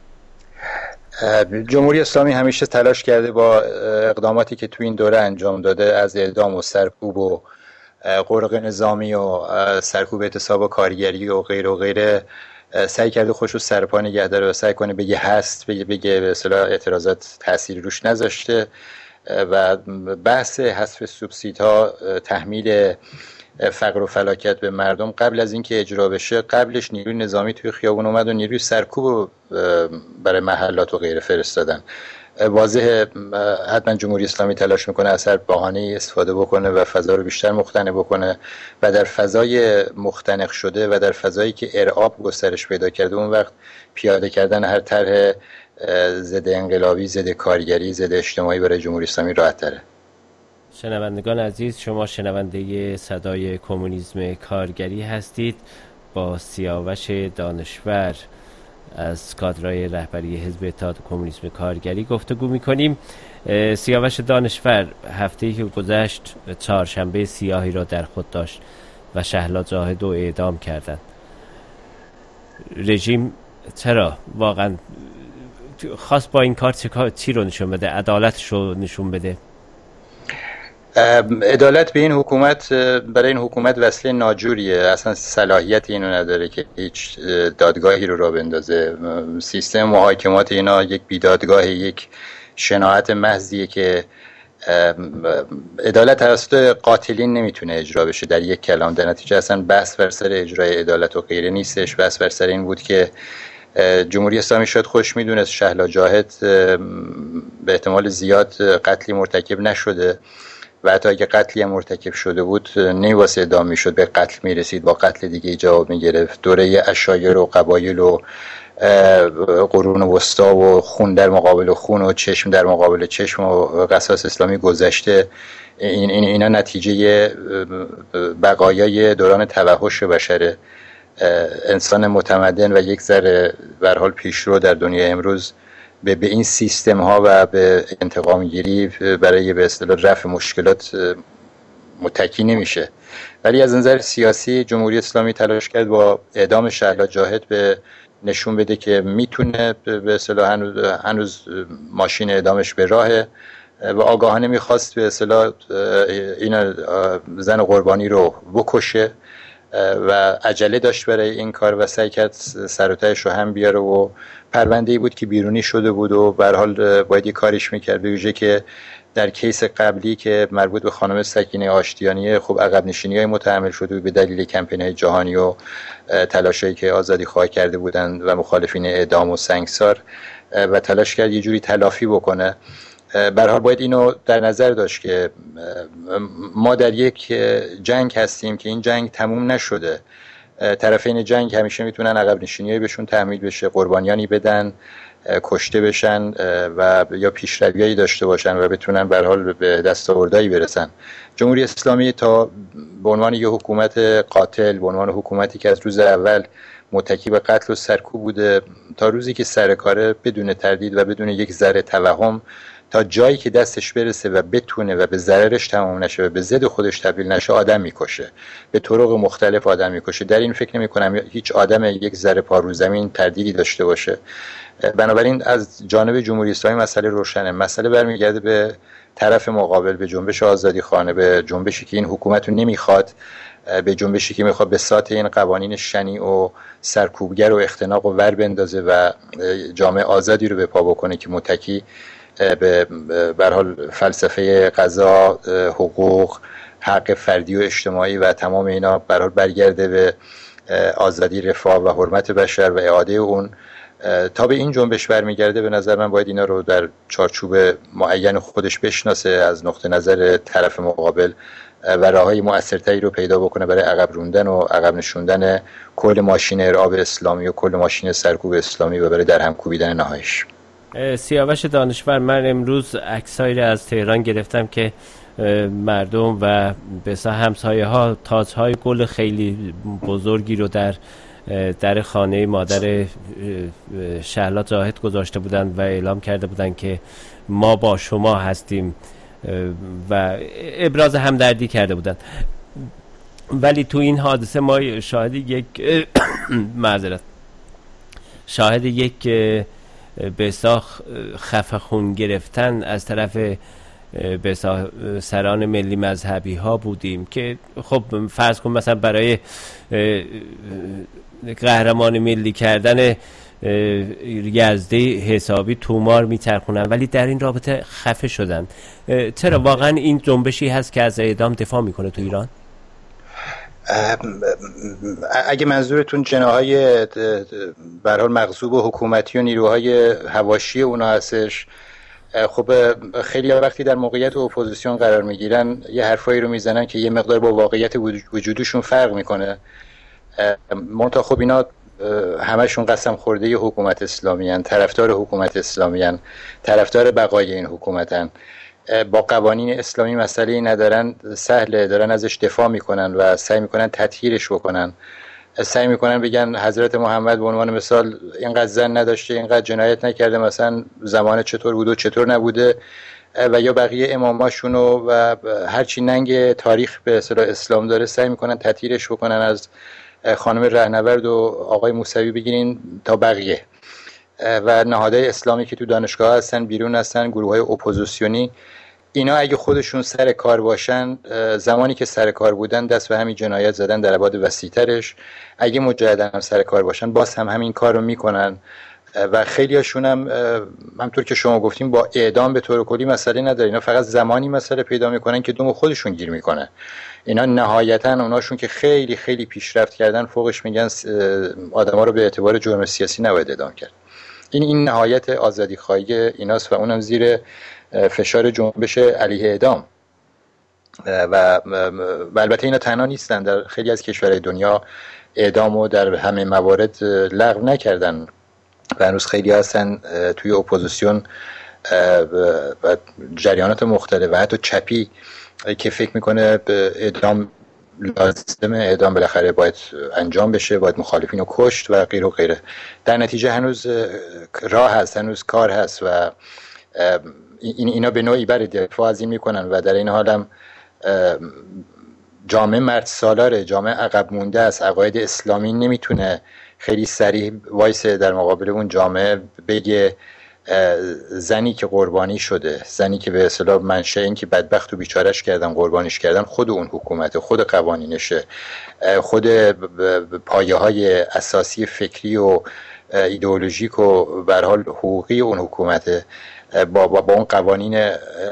جمهوری اسلامی همیشه تلاش کرده با اقداماتی که تو این دوره انجام داده، از اعدام و سرکوب و غرق نظامی و سرکوب اعتصاب و کارگری و غیر و غیره، سعی کرده خوش رو سرپا نگه داره و سعی کنه بگه هست، بگه بگه به اصطلاح اعتراضات تأثیری روش نذاشته و بحث حذف سوبسیدها، تحمیل فقر و فلاکت به مردم قبل از اینکه اجرا بشه، قبلش نیروی نظامی توی خیابون اومد و نیروی سرکوب برای محلات و غیره فرستادن. واضحه حتما جمهوری اسلامی تلاش میکنه از هر بهانه‌ای استفاده بکنه و فضا رو بیشتر مختنق بکنه و در فضای مختنق شده و در فضایی که ارعاب گسترش پیدا کرده، اون وقت پیاده کردن هر طرح ضد انقلابی، ضد کارگری، ضد اجتماعی برای جمهوری اسلامی راحت تره. شنوندگان عزیز، شما شنونده صدای کمونیسم کارگری هستید. با سیاوش دانشور از کادرهای رهبری حزب اتحاد کمونیسم کارگری گفتگو می‌کنیم. سیاوش دانشور، هفته‌ای که گذشت چهارشنبه سیاهی را در خود داشت و شهلا جاهد رو اعدام کردند. رژیم چرا واقعا خواست با این کار چی رو نشون بده؟ عدالتش رو نشون بده؟ عدالت به این حکومت، برای این حکومت وسیله ناجوریه، اصلا صلاحیت اینو نداره که هیچ دادگاهی رو را بندازه. سیستم محاکمات اینا یک بیدادگاه، یک شناعت محضیه که عدالت توسط قاتلین نمیتونه اجرا بشه در یک کلام. در نتیجه اصلا بحث بر سر اجرای عدالت و غیره نیستش، بحث بر سر این بود که جمهوری اسلامی شاید خوش میدونست شهلا جاهد به احتمال زیاد قتلی مرتکب نشده و حتی اگه قتلی مرتکب شده بود نمیواسه اعدام میشد، به قتل میرسید، با قتل دیگه جواب میگرفت. دوره اشایر و قبایل و قرون وسطا و خون در مقابل خون و چشم در مقابل چشم و قصاص اسلامی گذشته، این این اینا نتیجه بقایای دوران توحش بشره. انسان متمدن و یک ذره به هر حال پیشرو در دنیای امروز به به این سیستم ها و به انتقام گیری برای به اصطلاح رفع مشکلات متکی نمیشه. ولی از نظر سیاسی جمهوری اسلامی تلاش کرد با اعدام شهلا جاهد به نشون بده که میتونه به اصطلاح هنوز, هنوز ماشین اعدامش به راهه و آگاهانه میخواست به اصطلاح این زن قربانی رو بکشه و عجله داشت برای این کار و سعی کرد سر و تهش رو هم بیاره و پرونده‌ای بود که بیرونی شده بود و به هر حال باید یه کاریش میکرد. به ویژه که در کیس قبلی که مربوط به خانم سکینه آشتیانیه، خب عقب نشینی‌های متحمل شده بود به دلیل کمپین‌های جهانی و تلاشایی که آزادی خواه کرده بودند و مخالفین اعدام و سنگسار و تلاش کرد یه جوری تلافی بکنه. به هر حال باید اینو در نظر داشت که ما در یک جنگ هستیم که این جنگ تموم نشده. طرفین جنگ همیشه میتونن عقب نشینی‌های بهشون تحمیل بشه، قربانیانی بدن، کشته بشن و یا پیشرویایی داشته باشن و بتونن به هر حال به دستاوردهایی برسن. جمهوری اسلامی تا به عنوان یک حکومت قاتل، به عنوان حکومتی که از روز اول متکی به قتل و سرکوب بوده، تا روزی که سر کاره بدون تردید و بدون یک ذره توهم تا جایی که دستش برسه و بتونه و به ضررش تمام نشه و به ضد خودش تبدیل نشه آدم میکشه، به طرق مختلف آدم میکشه. در این فکر نمی کنم هیچ آدم یک ذره پا رو زمین تردیدی داشته باشه. بنابراین از جانب جمهوری اسلامی مسئله روشنه. مسئله برمیگرده به طرف مقابل، به جنبش آزادی خانه، به جنبشی که این حکومت رو نمیخواد، به جنبشی که میخواد به ساط این قوانین شنیع و سرکوبگر و اختناق و ور بندازه و جامعه آزادی رو به پا بکنه که متکی به به هر حال فلسفه قضا، حقوق، حق فردی و اجتماعی و تمام اینا به هر حال برگرده به آزادی، رفاه و حرمت بشر و اعاده اون. تا به این جنبش برمیگرده به نظر من باید اینا رو در چارچوب معین خودش بشناسه، از نقطه نظر طرف مقابل و راههای مؤثرتری رو پیدا بکنه برای عقب روندن و عقب نشوندن کل ماشین ارعاب اسلامی و کل ماشین سرکوب اسلامی و برای در هم کوبیدن نهاییش. سیاوش دانشور، من امروز عکسایی را از تهران گرفتم که مردم و به همسایه ها تاج‌های گل خیلی بزرگی رو در در خانه مادر شهلا جاهد گذاشته بودند و اعلام کرده بودند که ما با شما هستیم و ابراز همدردی کرده بودند. ولی تو این حادثه ما شاهد یک معذرت شاهد یک به اصطلاح خفه خون گرفتن از طرف به سران ملی مذهبی ها بودیم که خب فرض کن مثلا برای قهرمان ملی کردن یزدی حسابی تومار میچرخونن، ولی در این رابطه خفه شدن. چرا واقعا این جنبشی هست که از اعدام دفاع میکنه تو ایران؟ اگه منظورتون جناهای به هر حال مغصوب و حکومتی و نیروهای حواشی اونا هستش، خب خیلی وقتی در موقعیت اپوزیسیون قرار میگیرن یه حرفایی رو میزنن که یه مقدار با واقعیت وجودشون فرق میکنه. منتها خب اینا همشون قسم خورده ی حکومت اسلامی هن، طرفدار حکومت اسلامی هن، طرفدار بقای این حکومت هن، با قوانین اسلامی مسئله ندارن، سهله دارن ازش دفاع میکنن و سعی میکنن تطهیرش بکنن، سعی میکنن بگن حضرت محمد به عنوان مثال اینقدر زن نداشته، اینقدر جنایت نکرده، مثلا زمان چطور بوده و چطور نبوده، و یا بقیه اماماشونو و هرچی ننگ تاریخ به اصطلاح اسلام داره سعی میکنن تطهیرش بکنن، از خانم رهنورد و آقای موسوی بگیرین تا بقیه و نهادهای اسلامی که تو دانشگاه هستن، بیرون هستن، گروه‌های اپوزیسیونی. اینا اگه خودشون سر کار باشن، زمانی که سر کار بودن دست به همین جنایت زدن در ابعاد وسیع‌ترش، اگه مجددا هم سر کار باشن باز هم همین کار رو میکنن و خیلی هاشون هم همطور که شما گفتیم با اعدام به طور کلی مسئله نداره، اینا فقط زمانی مسئله پیدا میکنن که دوم خودشون گیر میکنن. اینا نهایتا اوناشون که خیلی خیلی پیشرفت کردن فوقش میگن آدما رو به اعتبار جرم سیاسی نباید اعدام کرد. این این نهایت آزادی خواهی ایناست و اونم زیر فشار جنبش علیه اعدام. و البته اینا تنها نیستن، در خیلی از کشورهای دنیا اعدامو در همه موارد لغو نکردن و هنوز خیلی هستن توی اپوزیسیون و جریانات مختلف و حتی چپی که فکر میکنه اعدام لازمه، اعدام بالاخره باید انجام بشه، باید مخالفین رو کشت و غیره و غیره. در نتیجه هنوز راه هست، هنوز کار هست و این اینا به نوعی برای دفاع از این میکنن و در این حال هم جامعه مرد سالاره، جامعه عقب مونده است، عقاید اسلامی نمیتونه خیلی سریع وایسه در مقابل اون جامعه بگه زنی که قربانی شده، زنی که به اصطلاح منشأ این که بدبخت و بیچارهش کردن، قربانیش کردن، خود اون حکومت، خود قوانینشه، خود پایه های اساسی فکری و ایدئولوژیک و به هر حال حقوقی اون حکومت با با اون قوانین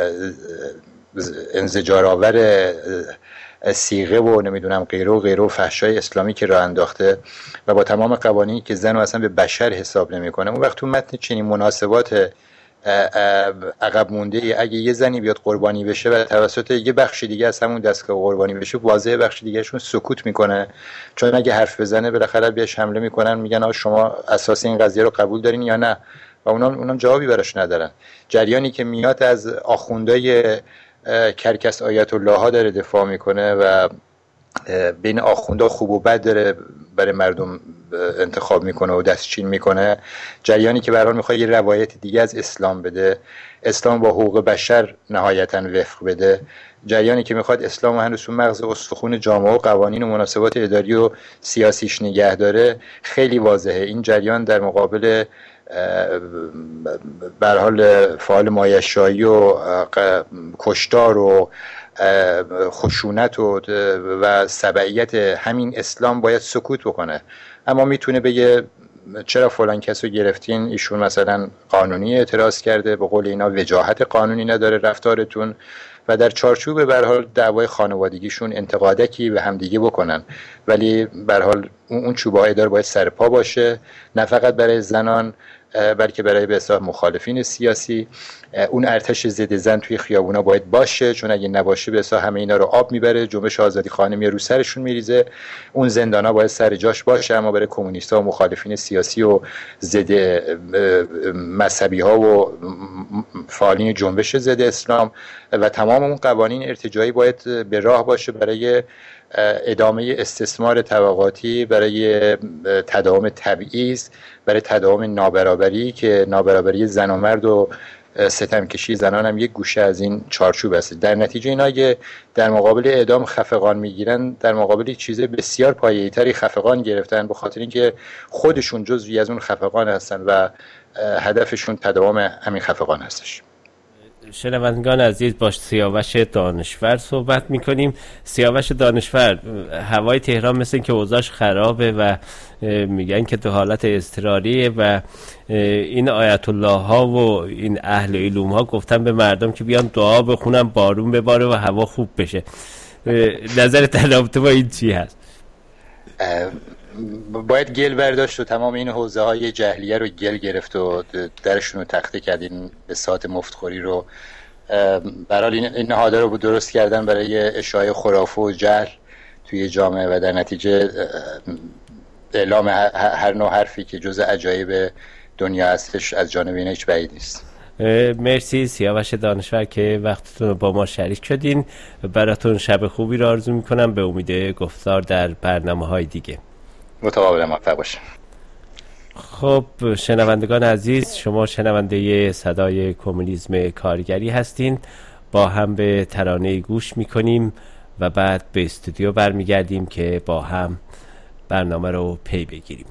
انزجارآور صیغه و نمیدونم غیره و غیره و فحشای اسلامی که راه انداخته و با تمام قوانینی که زن و اصلا به بشر حساب نمیکنه، اون وقت تو متن چنین مناسبات عقب مونده اگه یه زنی بیاد قربانی بشه و توسط یه بخش دیگه از همون دستگاه قربانی بشه، واضحه بخش دیگهشون سکوت میکنه، چون اگه حرف بزنه بالاخره بهش حمله میکنن، میگن آ شما اساس این قضیه رو قبول دارین یا نه، و اونام اونام جوابی براش ندارن. جریانی که میاد از آخوندای کرکس آیت الله ها داره دفاع میکنه و بین آخونده خوب و بد داره برای مردم انتخاب میکنه و دستچین میکنه، جریانی که به هر حال میخواد یه روایت دیگه از اسلام بده، اسلام با حقوق بشر نهایتا وفق بده، جریانی که میخواد اسلام هنوز تو مغز استخون جامعه و قوانین و مناسبات اداری و سیاسیش نگه داره، خیلی واضحه. این جریان در مقابل به هر حال فعال مایشایی و کشتار و خشونت و و سبعیت همین اسلام باید سکوت بکنه. اما میتونه بگه چرا فلان کسو گرفتین، ایشون مثلا قانونی اعتراض کرده، به قول اینا وجاهت قانونی نداره رفتارتون، و در چارچوب به هر حال دعوای خانوادگیشون انتقادکی به همدیگه بکنن، ولی به هر حال اون چوبای داره باید سرپا باشه، نه فقط برای زنان بلکه برای به اصطلاح مخالفین سیاسی. اون ارتش ضد زن توی خیابونا باید باشه، چون اگه نباشه به اصطلاح همه اینا رو آب میبره، جنبش آزادی خانه میاد رو سرشون میریزه. اون زندانا باید سر جاش باشه، اما برای کمونیست‌ها و مخالفین سیاسی و ضد مذهبی ها و فعالین جنبش ضد اسلام و تمام تمام اون قوانین ارتجاعی باید به راه باشه برای ادامه استثمار طبقاتی، برای تداوم تبعیض، برای تداوم نابرابری که نابرابری زن و مرد و ستمکشی زنان هم یک گوشه از این چارچوب است. در نتیجه اینا اگه در مقابل اعدام خفقان میگیرن، در مقابل چیز بسیار پایه‌ای‌تری خفقان گرفتن، به خاطر اینکه خودشون جزوی از اون خفقان هستن و هدفشون تداوم همین خفقان هستش. شنوندگان عزیز، با سیاوش دانشور صحبت میکنیم. سیاوش دانشور، هوای تهران مثل که اوضاعش خرابه و میگن که تو حالت اضطراریه و این آیت الله ها و این اهل علوم ها گفتن به مردم که بیان دعا بخونن بارون بباره و هوا خوب بشه. نظر رابطه با این چی هست؟ باید گل برداشت و تمام این حوزه های جهلیه رو گل گرفت و درشون رو تخته کرد. این بساط مفتخوری رو برای این نهادها رو درست کردن برای اشاعه خرافه و جهل توی جامعه و در نتیجه اعلام هر نوع حرفی که جز عجایب دنیا هستش از جانب این هیچ بعید نیست. مرسی سیاوش دانشور که وقتتون رو با ما شریک شدین. براتون شب خوبی رو آرزو میکنم، به امید گفتار در برنامه های دیگه. متقابل موفق باشه. خب شنوندگان عزیز، شما شنونده صدای کمونیسم کارگری هستین. با هم به ترانه گوش میکنیم و بعد به استودیو برمیگردیم که با هم برنامه رو پی بگیریم.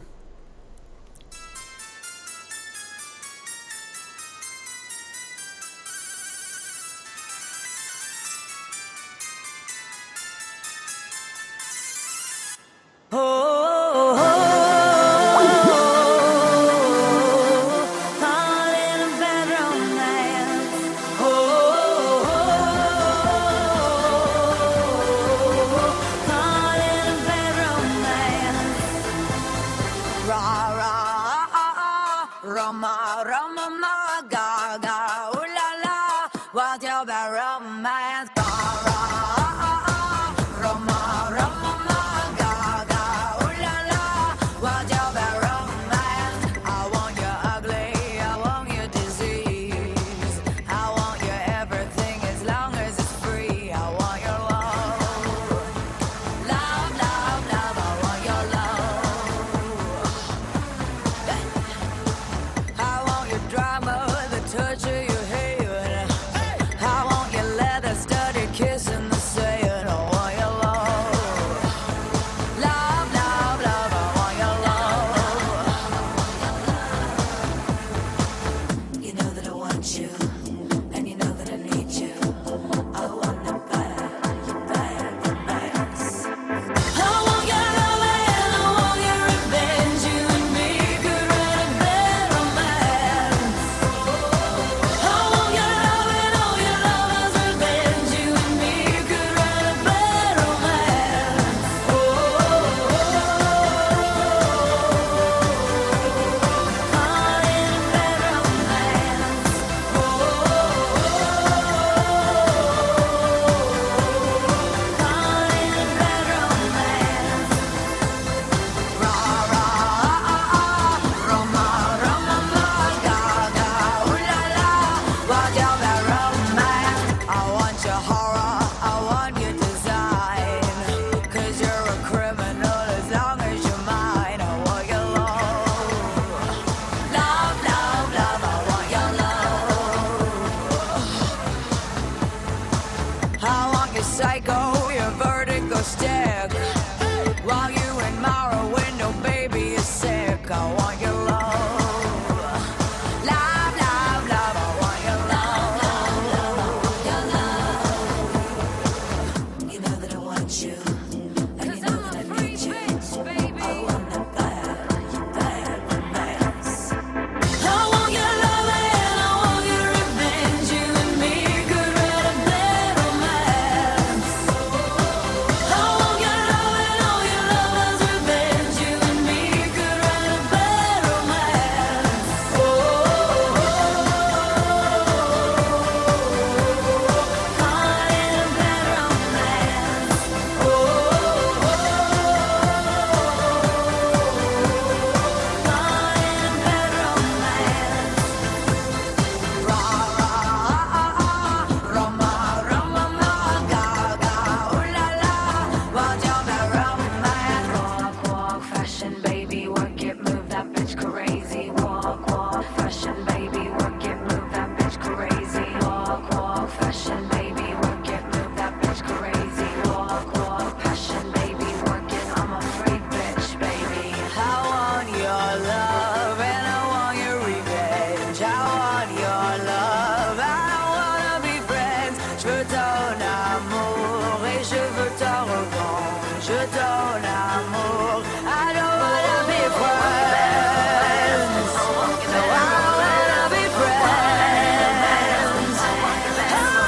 ton amour. I don't wanna be friends. No, I don't wanna be friends. I don't wanna be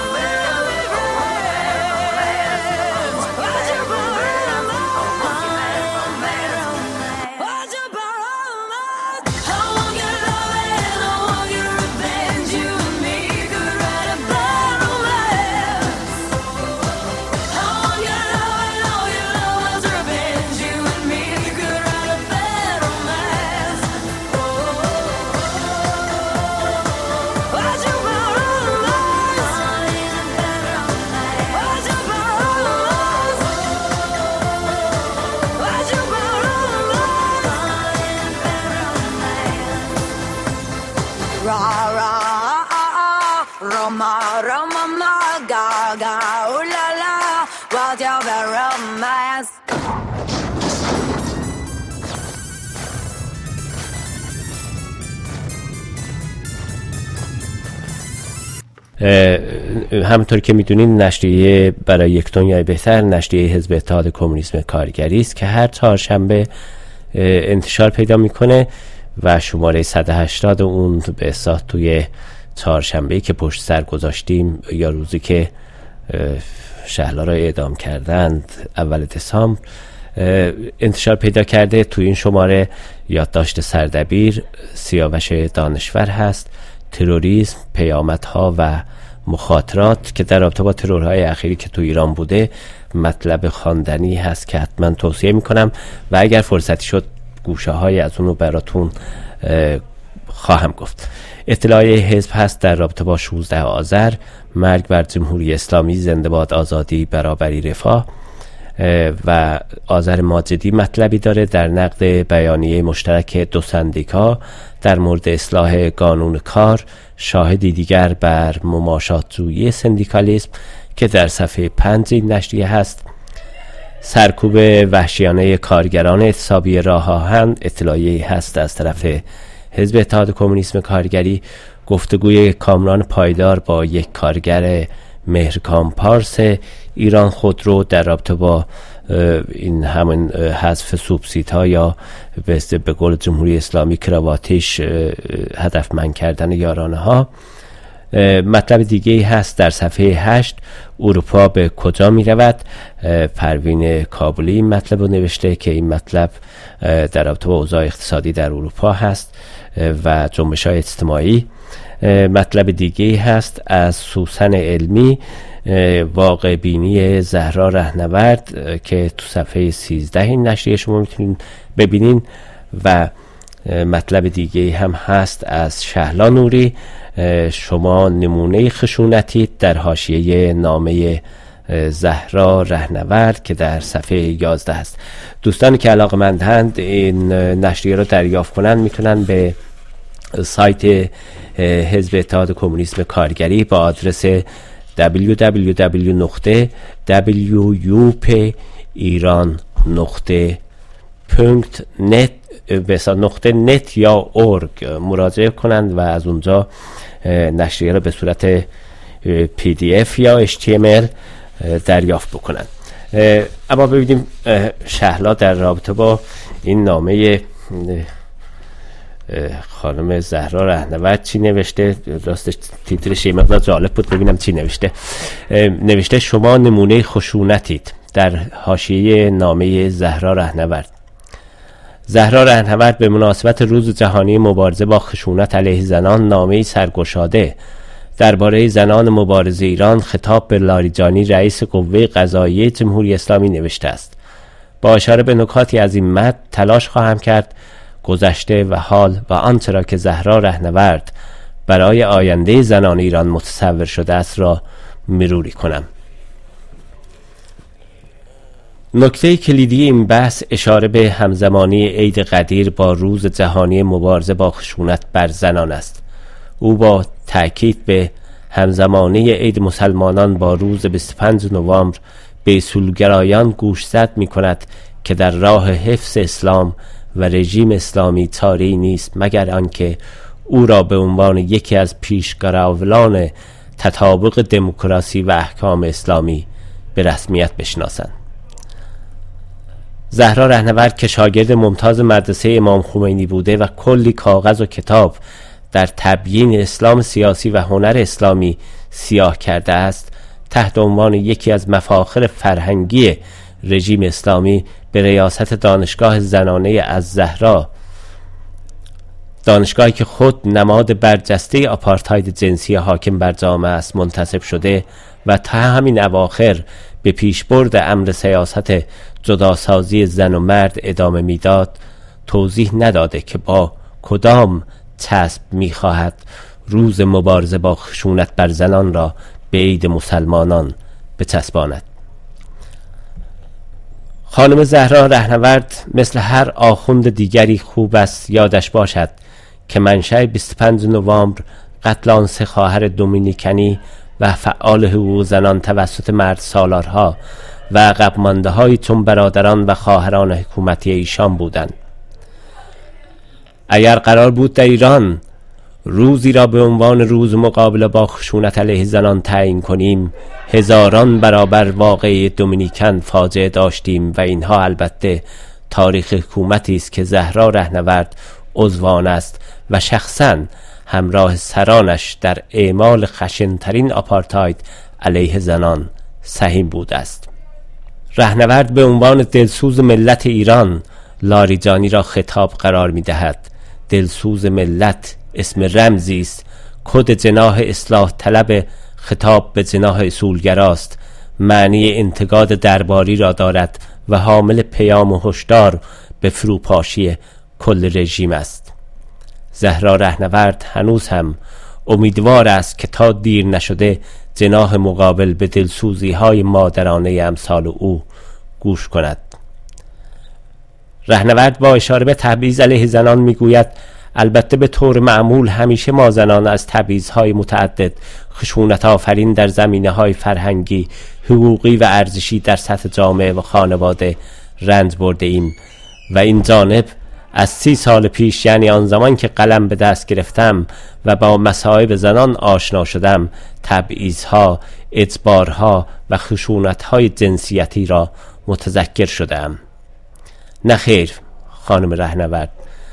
friends. Why'd you borrow my Why'd you borrow my I want your love and I want your revenge. You and me could write a bad romance. I want your love and all your love was revenge. You and me could write a bad romance. Why'd you borrow my Why'd you borrow my Why'd you borrow my Ra ra Roma Roma ma ga ga ooh la la what's your bad romance? همونطور که میدونید نشریه برای یک دنیای بهتر نشریه حزب اتحاد کمونیسم کارگری است که هر چهارشنبه انتشار پیدا میکنه و شماره صد و هشتاد اون به اصطلاح توی چهارشنبه‌ای که پشت سر گذاشتیم یا روزی که شهلا را اعدام کردند اول دسامبر انتشار پیدا کرده. توی این شماره یادداشت سردبیر، سیاوش دانشور هست، تروریسم، پیامدها و مخاطرات که در رابطه با ترورهای اخیری که تو ایران بوده مطلب خواندنی هست که حتما توصیه میکنم و اگر فرصتی شد گوشه های از اونو براتون خواهم گفت. اطلاعیه حزب هست در رابطه با شانزده آذر، مرگ بر جمهوری اسلامی، زنده باد آزادی، برابری، رفاه. و آذر ماجدی مطلبی داره در نقد بیانیه مشترک دو سندیکا در مورد اصلاح قانون کار، شاهدی دیگر بر مماشات جویی سندیکالیسم که در صفحه پنج نشریه هست. سرکوب وحشیانه کارگران اعتصابی راه آهن اطلاعیه هست از طرف حزب اتحاد کمونیسم کارگری. گفتگوی کامران پایدار با یک کارگر مهرکام پارس ایران خودرو در رابطه با این همون حذف سوبسیدها یا به قول جمهوری اسلامی کراواتیش هدفمند کردن یارانه ها. مطلب دیگه هست در صفحه هشت، اروپا به کجا می رود. پروین کابلی این مطلب رو نوشته که این مطلب در رابطه با اوضاع اقتصادی در اروپا هست و جنبش های اجتماعی. مطلب دیگه هست از سوسن علمی، واقع بینی زهرا رهنورد که تو صفحه سیزده این نشریه شما میتونین ببینین. و مطلب دیگه هم هست از شهلا نوری، شما نمونه خشونتی در حاشیه نامه زهرا رهنورد که در صفحه یازده است. دوستانی که علاقه‌مندند این نشریه رو دریافت کنن میتونن به سایت حزب اتحاد کمونیسم کارگری با آدرس دبلیو دبلیو دبلیو نقطه دبلیو یو پی ایران نقطه نت بسا نقطه نت یا ارگ مراجعه کنند و از اونجا نشریه را به صورت پی دی اف یا اچ تی ام ال دریافت بکنند. اما ببینیم شهلا در رابطه با این نامه خانم زهرا رهنورد چی نوشته. راستش تیترش یه مقدار جالب بود، ببینم چی نوشته. نوشته شما نمونه خشونتید در حاشیه نامه زهرا رهنورد. زهرا رهنورد به مناسبت روز جهانی مبارزه با خشونت علیه زنان نامه‌ای سرگشاده درباره زنان مبارز ایران خطاب به لاریجانی رئیس قوه قضاییه جمهوری اسلامی نوشته است. با اشاره به نکاتی از این متن تلاش خواهم کرد گذشته و حال و آنچه را که زهرا رهنورد برای آینده زنان ایران متصور شده است را مروری کنم. نکته کلیدی این بحث اشاره به همزمانی عید قدیر با روز جهانی مبارزه با خشونت بر زنان است. او با تأکید به همزمانی عید مسلمانان با روز بیست و پنج نوامبر به اصولگرایان گوشزد می کند که در راه حفظ اسلام و رژیم اسلامی چاره‌ای نیست مگر آنکه او را به عنوان یکی از پیشگراولان تطابق دموکراسی و احکام اسلامی به رسمیت بشناسند. زهرا رهنورد که شاگرد ممتاز مدرسه امام خمینی بوده و کلی کاغذ و کتاب در تبیین اسلام سیاسی و هنر اسلامی سیاه کرده است، تحت عنوان یکی از مفاخر فرهنگی رژیم اسلامی به ریاست دانشگاه زنانه الزهرا، دانشگاهی که خود نماد برجسته آپارتاید جنسی حاکم بر جامعه است، منتسب شده و تا همین اواخر به پیشبرد امر سیاست جداسازی زن و مرد ادامه میداد، توضیح نداده که با کدام چسب میخواهد روز مبارزه با خشونت بر زنان را به عید مسلمانان بچسباند. خانم زهرا رهنورد مثل هر آخوند دیگری خوب است یادش باشد که منشأ بیست و پنج نوامبر قتل آن سه خواهر دومینیکنی و فعال حقوق زنان توسط مرد سالارها و عقب مانده های چون برادران و خواهران حکومتی ایشان بودند. اگر قرار بود در ایران روزی را به عنوان روز مقابله با خشونت علیه زنان تعیین کنیم، هزاران برابر واقعه دومینیکن فاجعه داشتیم و اینها البته تاریخ حکومتی است که زهرا رهنورد عضوان است و شخصاً همراه سرانش در اعمال خشنترین آپارتاید علیه زنان سهیم بود است. رهنورد به عنوان دلسوز ملت ایران لاریجانی را خطاب قرار می دهد. دلسوز ملت اسم رمزی است، کد جناح اصلاح طلب خطاب به جناح اصولگراست، معنی انتقاد درباری را دارد و حامل پیام و هشدار به فروپاشی کل رژیم است. زهرا رهنورد هنوز هم امیدوار است که تا دیر نشده جناح مقابل به دلسوزی های مادرانه امثال او گوش کند. رهنورد با اشاره به تبعیض علیه زنان میگوید البته به طور معمول همیشه ما زنان از تبعیض‌های متعدد خشونت آفرین در زمینه‌های فرهنگی، حقوقی و ارزشی در سطح جامعه و خانواده رنج برده ایم و این جانب از سی سال پیش، یعنی آن زمان که قلم به دست گرفتم و با مصائب زنان آشنا شدم، تبعیض‌ها، اجبارها و خشونت‌های جنسیتی را متذکر شدم. نخیر خانم رهنورد،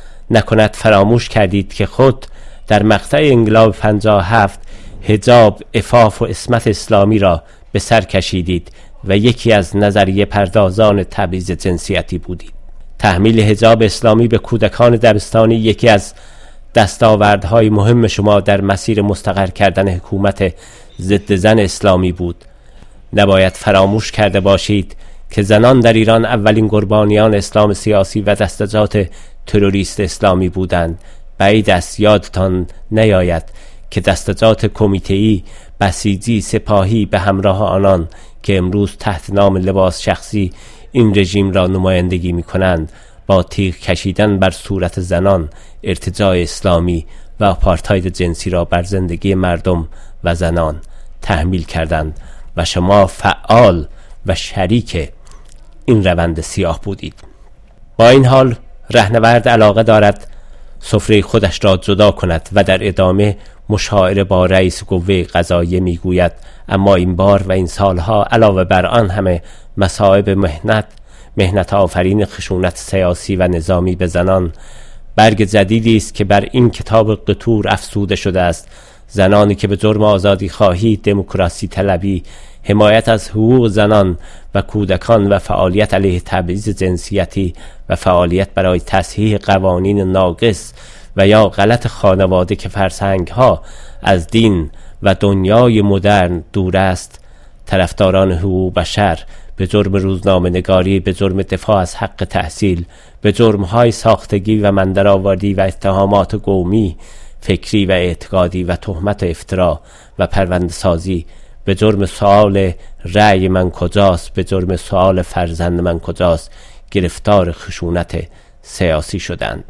نکند فراموش کردید که خود در مقطع انقلاب پنجاه و هفت حجاب، عفاف و عصمت اسلامی را به سر کشیدید و یکی از نظریه پردازان تبعیض جنسیتی بودید. تحمیل حجاب اسلامی به کودکان دبستانی یکی از دستاوردهای مهم شما در مسیر مستقر کردن حکومت ضد زن اسلامی بود. نباید فراموش کرده باشید که زنان در ایران اولین قربانیان اسلام سیاسی و دستجات تروریست اسلامی بودند. بعید است یادتان نیاید که دستجات کمیته‌ای، بسیجی، سپاهی به همراه آنان که امروز تحت نام لباس شخصی این رژیم را نمایندگی می کنند، با تیغ کشیدن بر صورت زنان ارتجاع اسلامی و آپارتاید جنسی را بر زندگی مردم و زنان تحمیل کردند و شما فعال و شریک این روند سیاه بودید. با این حال رهنورد علاقه دارد سفره خودش را جدا کند و در ادامه مشاعره با رئیس قوه قضاییه میگوید اما این بار و این سالها علاوه بر آن همه مصائب مهنت مهنت آفرین خشونت سیاسی و نظامی به زنان، برگ جدیدی است که بر این کتاب قطور افزوده شده است. زنانی که به جرم آزادی خواهی، دموکراسی طلبی، حمایت از حقوق زنان و کودکان و فعالیت علیه تبعیض جنسیتی و فعالیت برای تصحیح قوانین ناقص و یا غلط خانواده که فرسنگ‌ها از دین و دنیای مدرن دور است، طرفداران حقوق بشر، به جرم روزنامه نگاری، به جرم دفاع از حق تحصیل، به جرم‌های ساختگی و مندرآوردی و اتهامات قومی، فکری و اعتقادی و تهمت افترا و پرونده سازی، به جرم سوال رأی من کجاست، به جرم سوال فرزند من کجاست، گرفتار خشونت سیاسی شدند.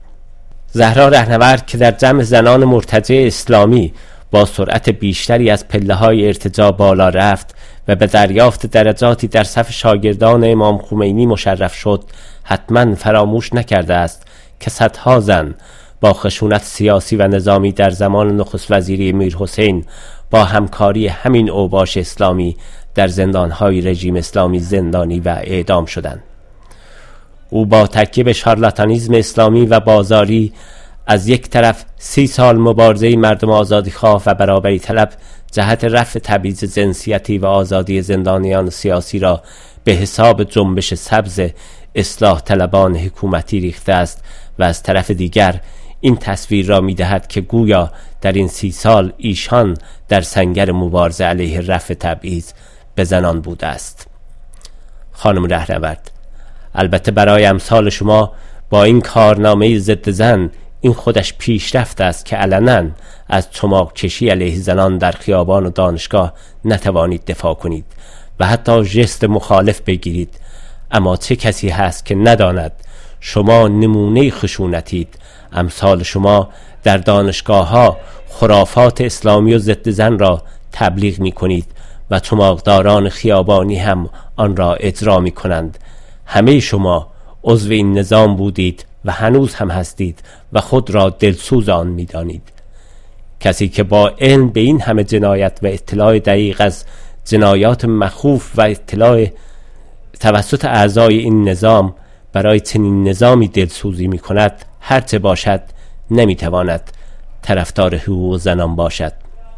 زهرا رهنورد که در جمع زنان مرتجع اسلامی با سرعت بیشتری از پله‌های ارتجاع بالا رفت و به دریافت درجاتی در صف شاگردان امام خمینی مشرف شد، حتما فراموش نکرده است که صدها زن با خشونت سیاسی و نظامی در زمان نخست وزیری میرحسین با همکاری همین اوباش اسلامی در زندانهای رژیم اسلامی زندانی و اعدام شدند. او با تکیه به شارلاتانیزم اسلامی و بازاری از یک طرف سی سال مبارزه مردم آزادیخواه و برابری طلب جهت رفع تبعیض جنسیتی و آزادی زندانیان سیاسی را به حساب جنبش سبز اصلاح طلبان حکومتی ریخته است و از طرف دیگر این تصویر را می دهد که گویا در این سی سال ایشان در سنگر مبارزه علیه رفع تبعیض به زنان بوده است. خانم رهنورد، البته برای امثال شما با این کارنامه ضد زن این خودش پیشرفت است که علنا از چماق کشی علیه زنان در خیابان و دانشگاه نتوانید دفاع کنید و حتی ژست مخالف بگیرید، اما چه کسی هست که نداند شما نمونه خشونتید؟ امثال شما در دانشگاه ها خرافات اسلامی و ضد زن را تبلیغ می کنید و چماقداران خیابانی هم آن را اجرا می کنند. همه شما عضو این نظام بودید و هنوز هم هستید و خود را دلسوز آن می دانید. کسی که با علم به این همه جنایت و اطلاع دقیق از جنایات مخوف و اطلاع توسط اعضای این نظام برای چنین نظامی دلسوزی می کند، هرچه باشد نمی تواند طرفدار حقوق زنان باشد.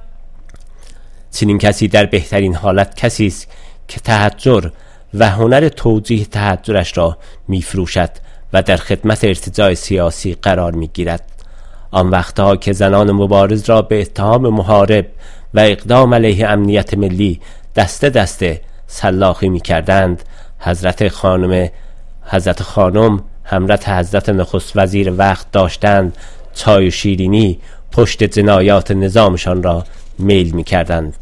چنین کسی در بهترین حالت کسی است که تحجر و هنر توجیه تحجرش را می فروشد و در خدمت ارتجاع سیاسی قرار می گیرد. آن وقتها که زنان مبارز را به اتهام محارب و اقدام علیه امنیت ملی دسته دسته سلاخی می کردند، حضرت خانم حضرت خانم همراه حضرت نخست وزیر وقت داشتند چای و شیرینی پشت جنایات نظامشان را میل می کردند.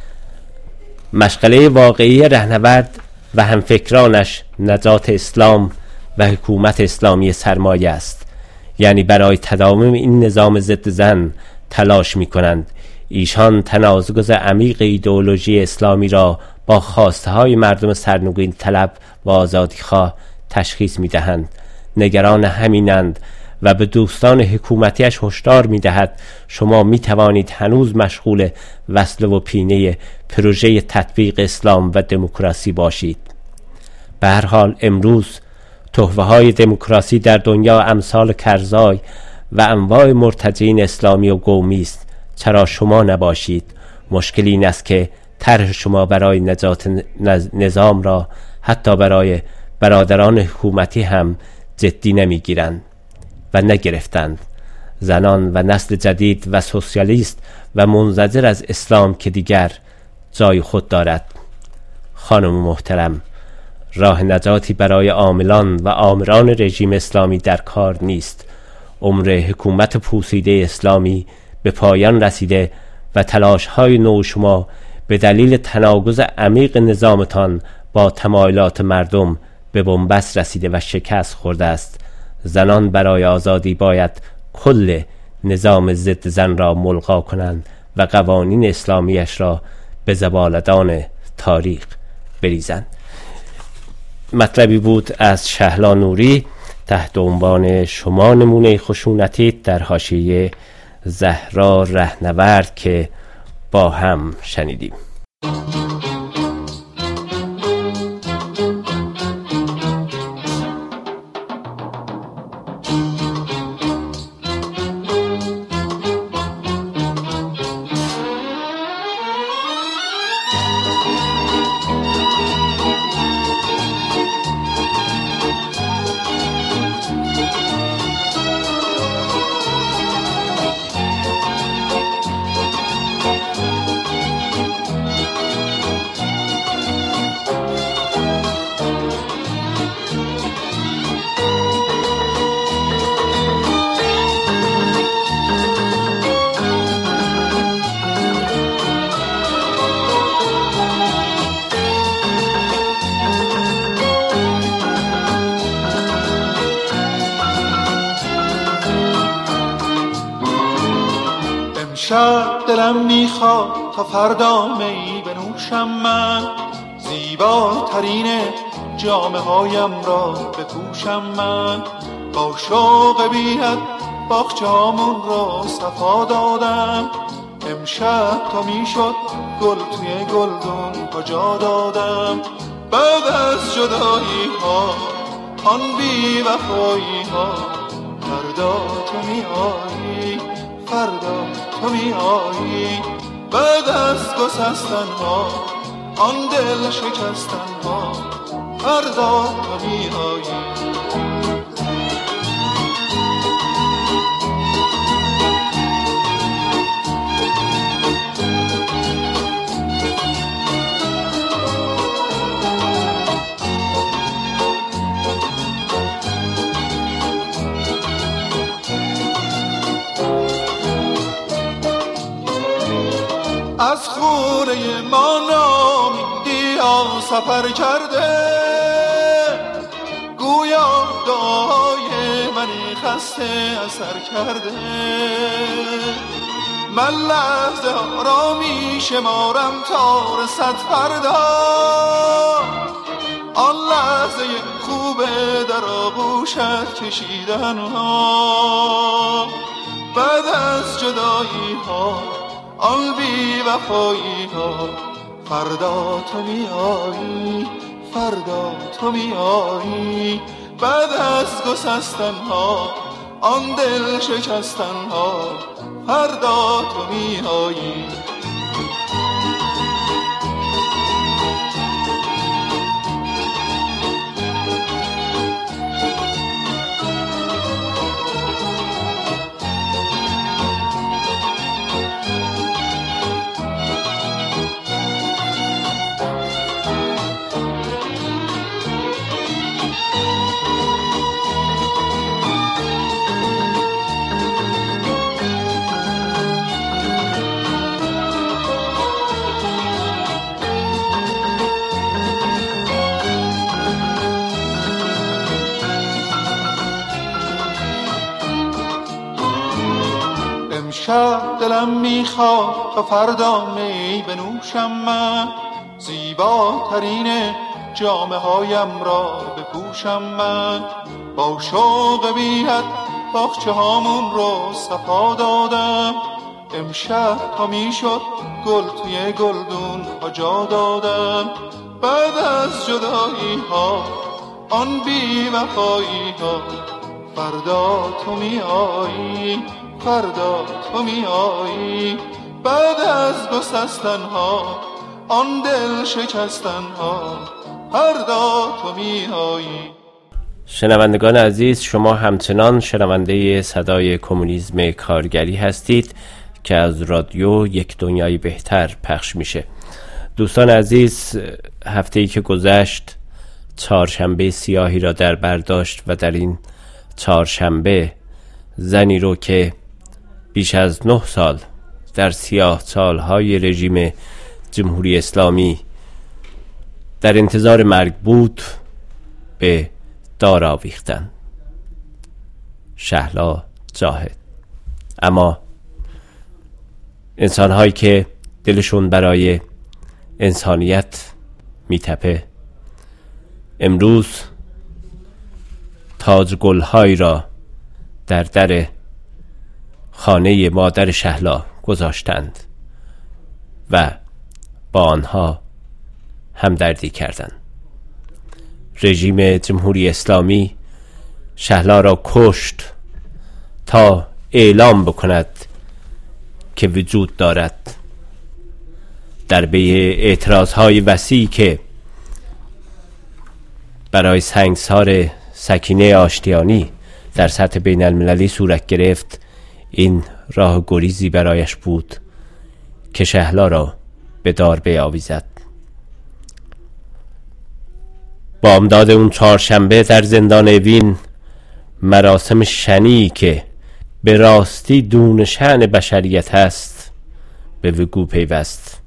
مشغله واقعی رهنورد و همفکرانش نجات اسلام و حکومت اسلامی سرمایه است، یعنی برای تداوم این نظام ضد زن تلاش می کنند. ایشان تنازع عمیق ایدئولوژی اسلامی را با خواسته های مردم سرنگون طلب و آزادیخواه تشخیص می دهند. نگران همینند و به دوستان حکومتیش هشدار می دهد شما می توانید هنوز مشغول وصل و پینه پروژه تطبیق اسلام و دموکراسی باشید. به هر حال امروز تحفه های دموکراسی در دنیا امثال کرزای و انواع مرتجعین اسلامی و قومی است. چرا شما نباشید؟ مشکل این است که طرح شما برای نجات نظام را حتی برای برادران حکومتی هم جدی نمیگیرند و نگرفتند. زنان و نسل جدید و سوسیالیست و منزجر از اسلام که دیگر جای خود دارد. خانم محترم، راه نجاتی برای عاملان و آمران رژیم اسلامی در کار نیست. عمر حکومت پوسیده اسلامی به پایان رسیده و تلاش‌های نو شما به دلیل تناقض عمیق نظامتان با تمایلات مردم به بنبست رسیده و شکست خورده است. زنان برای آزادی باید کل نظام ضد زن را ملغا کنند و قوانین اسلامیش را به زبالدان تاریخ بریزند. مطلبی بود از شهلا نوری تحت عنوان شما نمونه خشونتید در حاشیه زهرا رهنورد که با هم شنیدیم. شب دلم میخواد تا فردا می بنوشم من، زیباترین جامه هایم را بپوشم من. با شوق بی‌حد باغچه‌هامون را صفا دادم، امشب تا میشد گل توی گلدون کجا دادم. بعد از جدایی ها آن بی وفایی ها. فردا تو می آیی، فردا تو می آیی، بعد از گسستن ها، آن دل شکستن ها. فردا تو می آیی. از خونه ما نامیدیا سفر کرده، گویا دعای من خسته اثر کرده. من لحظه ها را می شمارم تا رسد فردا، آن لحظه خوبه در آغوشت کشیدن ها. بعد از جدایی ها، آن بی وفایی ها. فردا تو می آیی، فردا تو می آیی، بعد از گسستن ها، آن دل شکستن ها. فردا تو می آیی. امشب دلم میخواد تا فردا می بنوشم من، زیباترین جامه هایم را بپوشم من. با شوق بی‌حد باغچه هامون رو صفا دادم، امشب تا میشد گل توی گلدون ها جا دادم. بعد از جدایی ها، آن بی وفایی ها. فردا تو می آیی، فردا تو می آیی، بعد از گسستن ها، آن دل شکستن ها. فردا تو می آیی. شنوندگان عزیز، شما همچنان شنونده صدای کمونیسم کارگری هستید که از رادیو یک دنیای بهتر پخش میشه. دوستان عزیز، هفته‌ای که گذشت چهارشنبه سیاهی را در بر داشت و در این چهارشنبه زنی رو که بیش از نه سال در سیاه سالهای رژیم جمهوری اسلامی در انتظار مرگ بود به دار آویختن، شهلا جاهد. اما انسان‌هایی که دلشون برای انسانیت میتپه امروز تاج گل‌هایی را در در خانه مادر شهلا گذاشتند و با آنها همدردی کردند. رژیم جمهوری اسلامی شهلا را کشت تا اعلام بکند که وجود دارد. در پی اعتراضهای وسیعی که برای سنگسار سکینه آشتیانی در سطح بین المللی صورت گرفت، این راه گریزی برایش بود که شهلا را به دار بیاویزد. بامداد اون چهارشنبه در زندان اوین مراسم شنی که به راستی دون شأن بشریت هست به وقوع پیوست.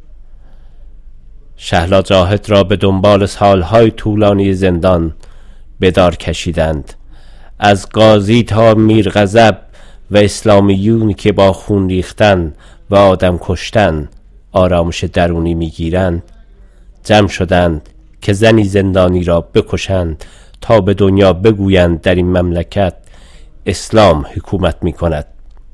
شهلا جاهد را به دنبال سالهای طولانی زندان به دار کشیدند. از قاضی تا میرغضب و اسلامیون که با خون ریختن و آدم کشتن آرامش درونی میگیرند جمع شدند که زنی زندانی را بکشند تا به دنیا بگویند در این مملکت اسلام حکومت می کند.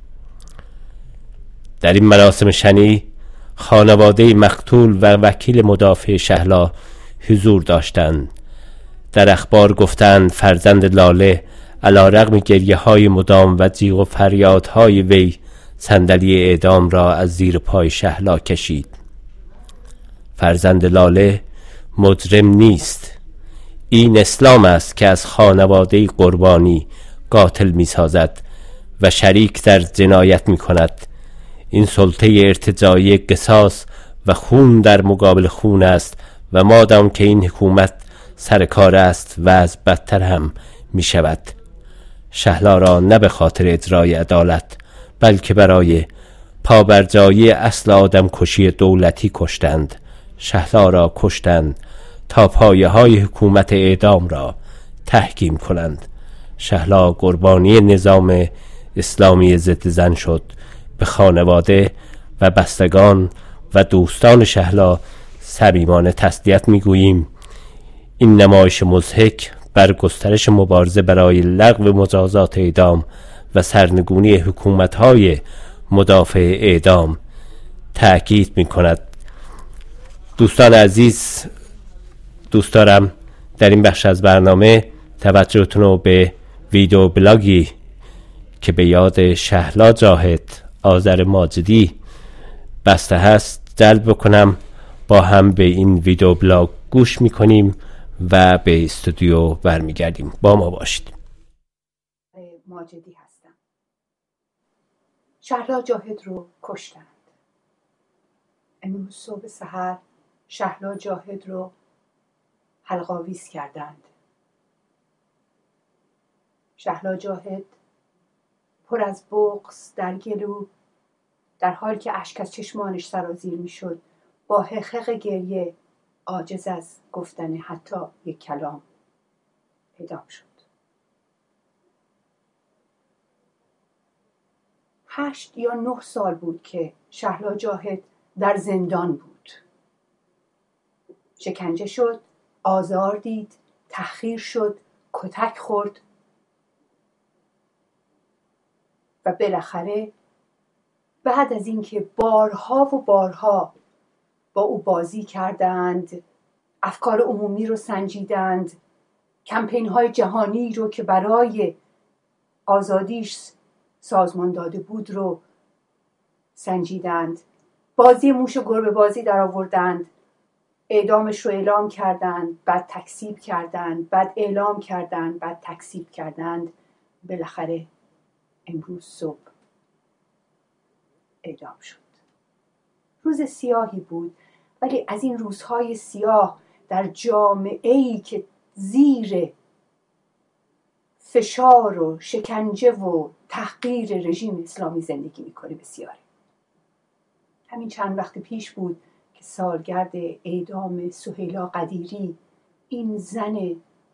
در این مراسم شنی خانواده مقتول و وکیل مدافع شهلا حضور داشتند. در اخبار گفتند فرزند لاله علی رغم گریه های مدام و جیغ و فریادهای وی صندلی اعدام را از زیر پای شهلا کشید. فرزند لاله مجرم نیست. این اسلام است که از خانواده قربانی قاتل می سازد و شریک در جنایت می کند. این سلطه ارتجاعی قصاص و خون در مقابل خون است و مادام که این حکومت سر کار است و از بدتر هم می شود. شهلا را نه به خاطر اجرای عدالت بلکه برای پابرجایی اصل آدم کشی دولتی کشتند. شهلا را کشتند تا پایه های حکومت اعدام را تحکیم کنند. شهلا قربانی نظام اسلامی ضد زن شد. به خانواده و بستگان و دوستان شهلا صمیمانه تسلیت میگوییم. این نمایش مضحک بر گسترش مبارزه برای لغو مجازات اعدام و سرنگونی حکومت‌های مدافع اعدام تأکید می‌کند. دوستان عزیز، دوست دارم در این بخش از برنامه توجهتون رو به ویدیو بلاگی که به یاد شهلا جاهد آذر ماجدی بسته هست جلب بکنم. با هم به این ویدیو بلاگ گوش میکنیم و به استودیو برمیگردیم. با ما باشید. ماجدی هستم. شهلا جاهد رو کشتند. امروز صبح سحر شهلا جاهد رو حلق‌آویز کردند. شهلا جاهد پر از بغض در گلو، در حالی که اشک از چشمانش سرازیر میشد، با حقیق گریه عاجز از گفتن حتی یک کلام اعدام شد. هشت یا نه سال بود که شهلا جاهد در زندان بود. شکنجه شد، آزار دید، تحقیر شد، کتک خورد و بالاخره بعد از اینکه بارها و بارها با او بازی کردند، افکار عمومی رو سنجیدند، کمپین های جهانی رو که برای آزادیش سازمان داده بود رو سنجیدند، بازی موش و گربه بازی در آوردند، اعدامش رو اعلام کردند، بعد تکذیب کردند، بعد اعلام کردند، بعد تکذیب کردند. بالاخره امروز صبح اعدام شد. روز سیاهی بود، ولی از این روزهای سیاه در جامعه‌ای که زیر فشار و شکنجه و تحقیر رژیم اسلامی زندگی میکنه بسیاره. همین چند وقت پیش بود که سالگرد اعدام سهیلا قدیری، این زن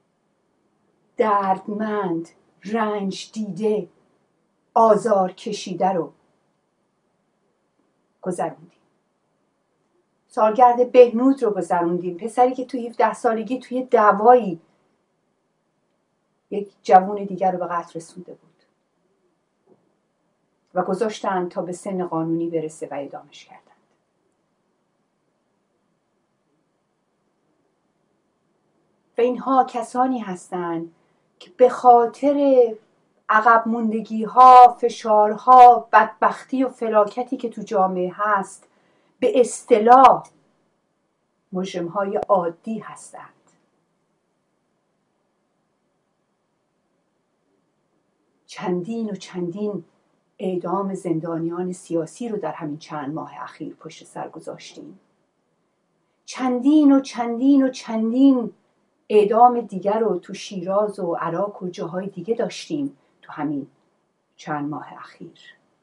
دردمند، رنج دیده، آزار کشیده رو گذروندیم. سالگرد بهنود رو گذروندیم، پسری که توی هفده سالگی توی دعوایی یک جوان دیگر رو به قتل رسونده بود و گذاشتن تا به سن قانونی برسه و اعدامش کردند. و اینها کسانی هستند که به خاطر عقب موندگی ها، فشارها، بدبختی و فلاکتی که تو جامعه هست به اصطلاح مجرم های عادی هستند. چندین و چندین اعدام زندانیان سیاسی رو در همین چند ماه اخیر پشت سر گذاشتیم. چندین و چندین و چندین اعدام دیگر رو تو شیراز و عراق و جاهای دیگه داشتیم تو همین چند ماه اخیر.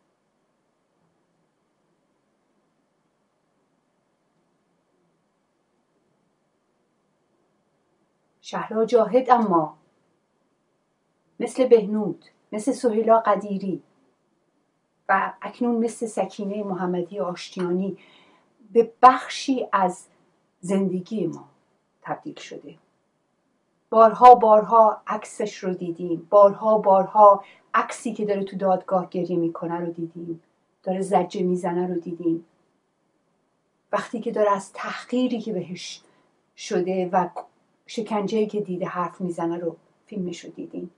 شهلا جاهد اما مثل بهنود، مثل سهیلا قدیری و اکنون مثل سکینه محمدی آشتیانی به بخشی از زندگی ما تبدیل شده. بارها بارها عکسش رو دیدیم، بارها بارها عکسی که داره تو دادگاه گریه میکنه رو دیدیم، داره زجه میزنه رو دیدیم، وقتی که داره از تحقیری که بهش شده و شکنجه‌ای که دیده حرف میزنه رو فیلمش رو دیدین.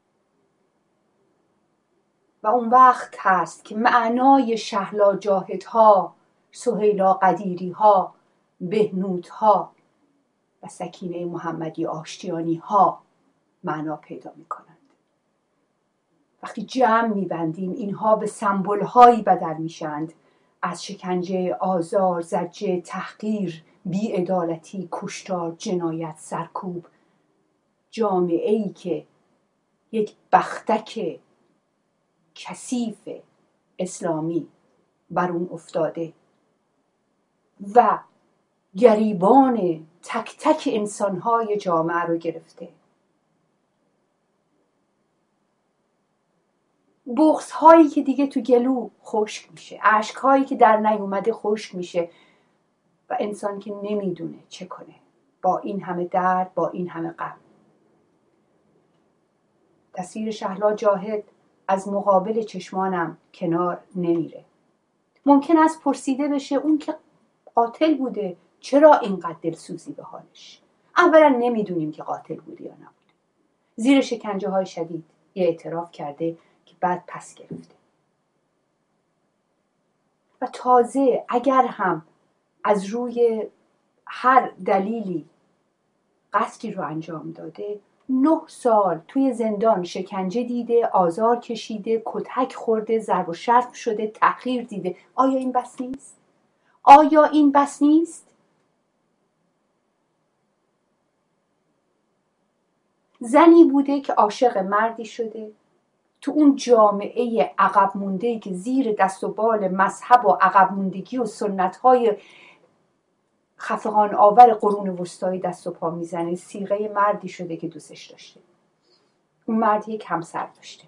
و اون وقت هست که معنای شهلا جاهدها، سهیلا قدیریها، بهنودها و سکینه محمدی آشتیانیها معنا پیدا میکنند. وقتی جمع میبندیم اینها به سمبول‌هایی بدل میشند از شکنجه، آزار، زجر، تحقیر، بی‌عدالتی، کشتار، جنایت، سرکوب. جامعه‌ای که یک بختک کثیف اسلامی بر اون افتاده و گریبان تک تک انسان‌های جامعه رو گرفته. بغض هایی که دیگه تو گلو خشک میشه، اشک هایی که در نیومده خشک میشه و انسان که نمیدونه چه کنه با این همه درد، با این همه غم. تصویر شهلا جاهد از مقابل چشمانم کنار نمیره. ممکن است پرسیده بشه اون که قاتل بوده چرا اینقدر دلسوزی به حالش؟ اولا نمیدونیم که قاتل بوده یا نبوده. زیر شکنجه های شدید یه اعتراف کرده که بعد پس گرفته. و تازه اگر هم از روی هر دلیلی قتلی رو انجام داده، نه سال توی زندان شکنجه دیده، آزار کشیده، کتک خورده، ضرب و شتم شده، تحقیر دیده. آیا این بس نیست؟ آیا این بس نیست؟ زنی بوده که عاشق مردی شده، تو اون جامعه عقب مونده‌ای که زیر دست و بال مذهب و عقب موندگی و سنت‌های خفقان آور قرون وسطایی دست و پا میزنه، صیغه مردی شده که دوستش داشته. اون مرد یک همسر داشته.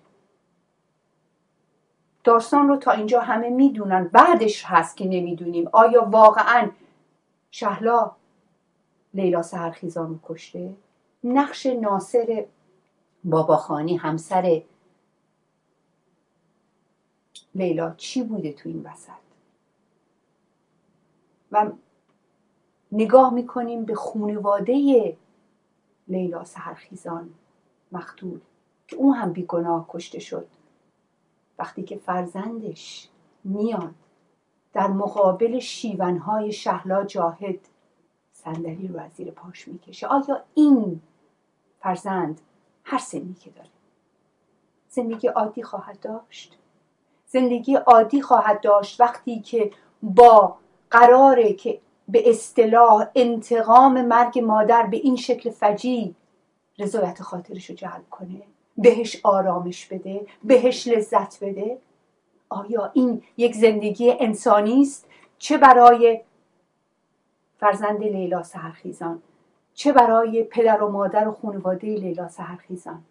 داستان رو تا اینجا همه میدونن، بعدش هست که نمیدونیم آیا واقعاً شهلا لیلا سحرخیزان رو کشته؟ نقش ناصر باباخانی همسر لیلا چی بوده تو این وسط؟ و نگاه میکنیم به خانواده لیلا سحرخیزان مقتول که اون هم بیگناه کشته شد. وقتی که فرزندش میاد در مقابل شیونهای شهلا جاهد صندلی رو از زیر پاش میکشه، آیا این فرزند هر سنی که داره زندگی عادی خواهد داشت؟ زندگی عادی خواهد داشت وقتی که با قراره که به اصطلاح انتقام مرگ مادر به این شکل فجیع رضایت خاطرش رو جلب کنه، بهش آرامش بده، بهش لذت بده؟ آیا این یک زندگی انسانی است؟ چه برای فرزند لیلا سحرخیزان، چه برای پدر و مادر و خانواده لیلا سحرخیزان،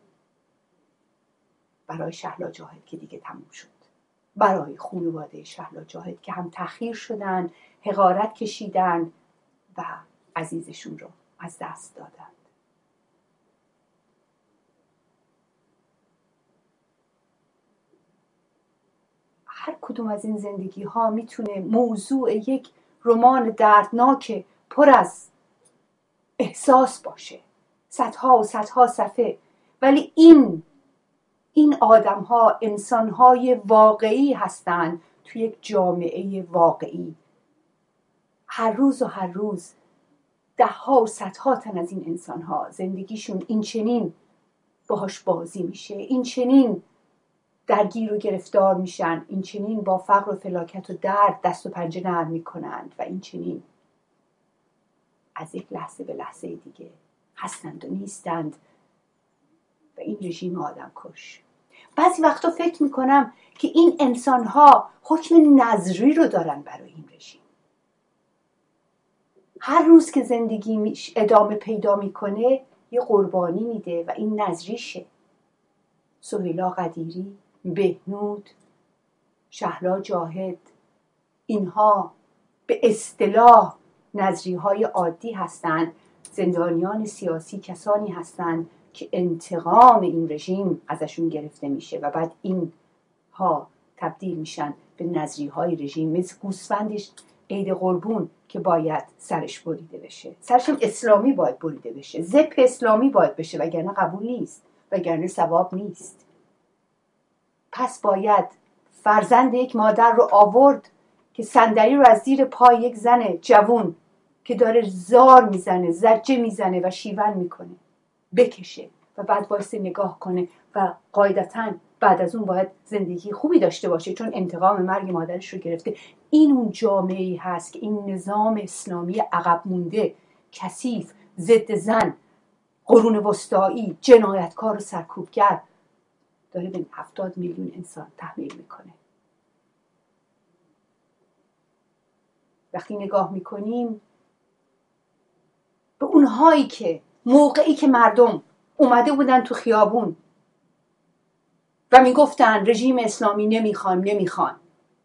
برای شهلا جاهد که دیگه تموم شد، برای خانواده شهلا جاهد که هم تأخیر شدن، حقارت کشیدن و عزیزشون رو از دست دادن. هر کدوم از این زندگی ها میتونه موضوع یک رمان دردناک پر از احساس باشه، صدها و صدها صفحه، ولی این این آدم ها انسان های واقعی هستند توی یک جامعه واقعی. هر روز و هر روز ده ها و صدها تن از این انسان ها زندگیشون این چنین باهاش بازی میشه، این چنین درگیر و گرفتار میشن، این چنین با فقر و فلاکت و درد دست و پنجه نرم میکنند و این چنین از یک لحظه به لحظه دیگه هستند و نیستند و این رژیم آدم کش. بعضی وقتا فکر میکنم که این انسانها حکم نظری رو دارن برای این رژیم. هر روز که زندگی ادامه پیدا میکنه یه قربانی میده و این نظریشه. سهیلا قدیری، بهنود، شهلا جاهد، اینها به اصطلاح نظری های عادی هستند. زندانیان سیاسی کسانی هستند که انتقام این رژیم ازشون گرفته میشه و بعد اینها تبدیل میشن به نظری های رژیم، مثل گوسفندش عید قربون که باید سرش بریده بشه، سرش هم اسلامی باید بریده بشه، زپ اسلامی باید بشه، وگرنه قبول نیست، وگرنه ثواب نیست. پس باید فرزند یک مادر رو آورد که صندلی رو از زیر پای یک زن جوون که داره زار میزنه، زجه میزنه و شیون میکنه بکشه و بعد وایسه نگاه کنه و قاعدتاً بعد از اون باید زندگی خوبی داشته باشه چون انتقام مرگ مادرش رو گرفته. این اون جامعه‌ای هست که این نظام اسلامی عقب مونده، کثیف، ضد زن، قرون وسطایی، جنایتکار و سرکوبگر داره به هفتاد میلیون انسان تحمیل میکنه. وقتی نگاه میکنیم به اونهایی که موقعی که مردم اومده بودن تو خیابون و میگفتن رژیم اسلامی نمیخوان نمیخوان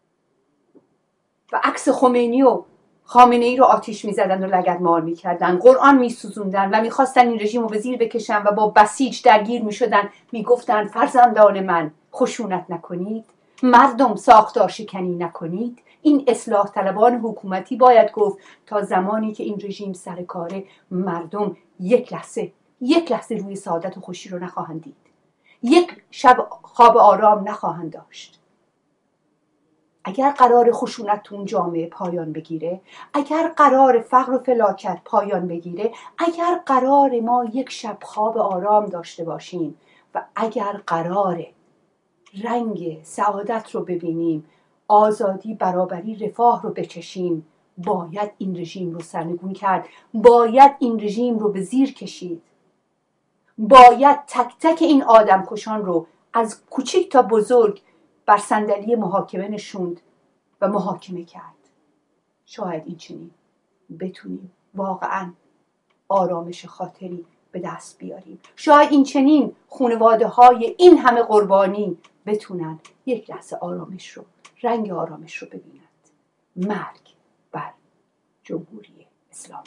و عکس خمینی و خامنه ای رو آتیش میزدن و لگدمال میکردن، قرآن میسوزوندن و میخواستن این رژیم رو به زیر بکشن و با بسیج درگیر میشدن، میگفتن فرزندان من خشونت نکنید، مردم ساختار شکنی نکنید. این اصلاح طلبان حکومتی باید گفت تا زمانی که این رژیم سر کاره مردم یک لحظه یک لحظه روی سعادت و خوشی رو نخواهند دید، یک شب خواب آرام نخواهند داشت. اگر قرار خشونت تو اون جامعه پایان بگیره، اگر قرار فقر و فلاکت پایان بگیره، اگر قرار ما یک شب خواب آرام داشته باشیم و اگر قرار رنگ سعادت رو ببینیم، آزادی، برابری، رفاه رو بچشیم، باید این رژیم رو سرنگون کرد، باید این رژیم رو به زیر کشید، باید تک تک این آدم کشان رو از کوچک تا بزرگ بر صندلی محاکمه نشوند و محاکمه کرد. شاید این چنین بتونیم واقعا آرامش خاطری به دست بیاریم، شاید این چنین خانواده های این همه قربانی بتونن یک لحظه آرامش رو، رنگ آرامش رو ببینند. مرگ بر جمهوری اسلامی.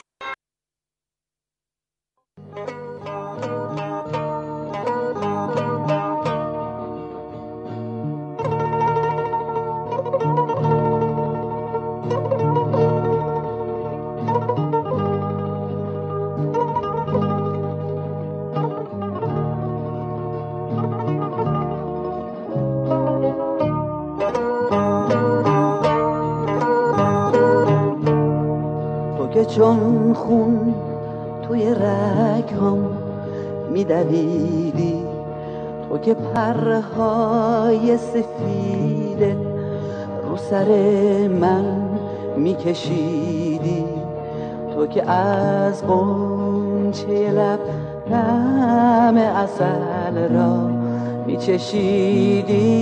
که چون خون توی رگام میدویدی، تو که پرهای سفید رو سر من میکشیدی، تو که از غنچه لب طعم عسل را میچشیدی.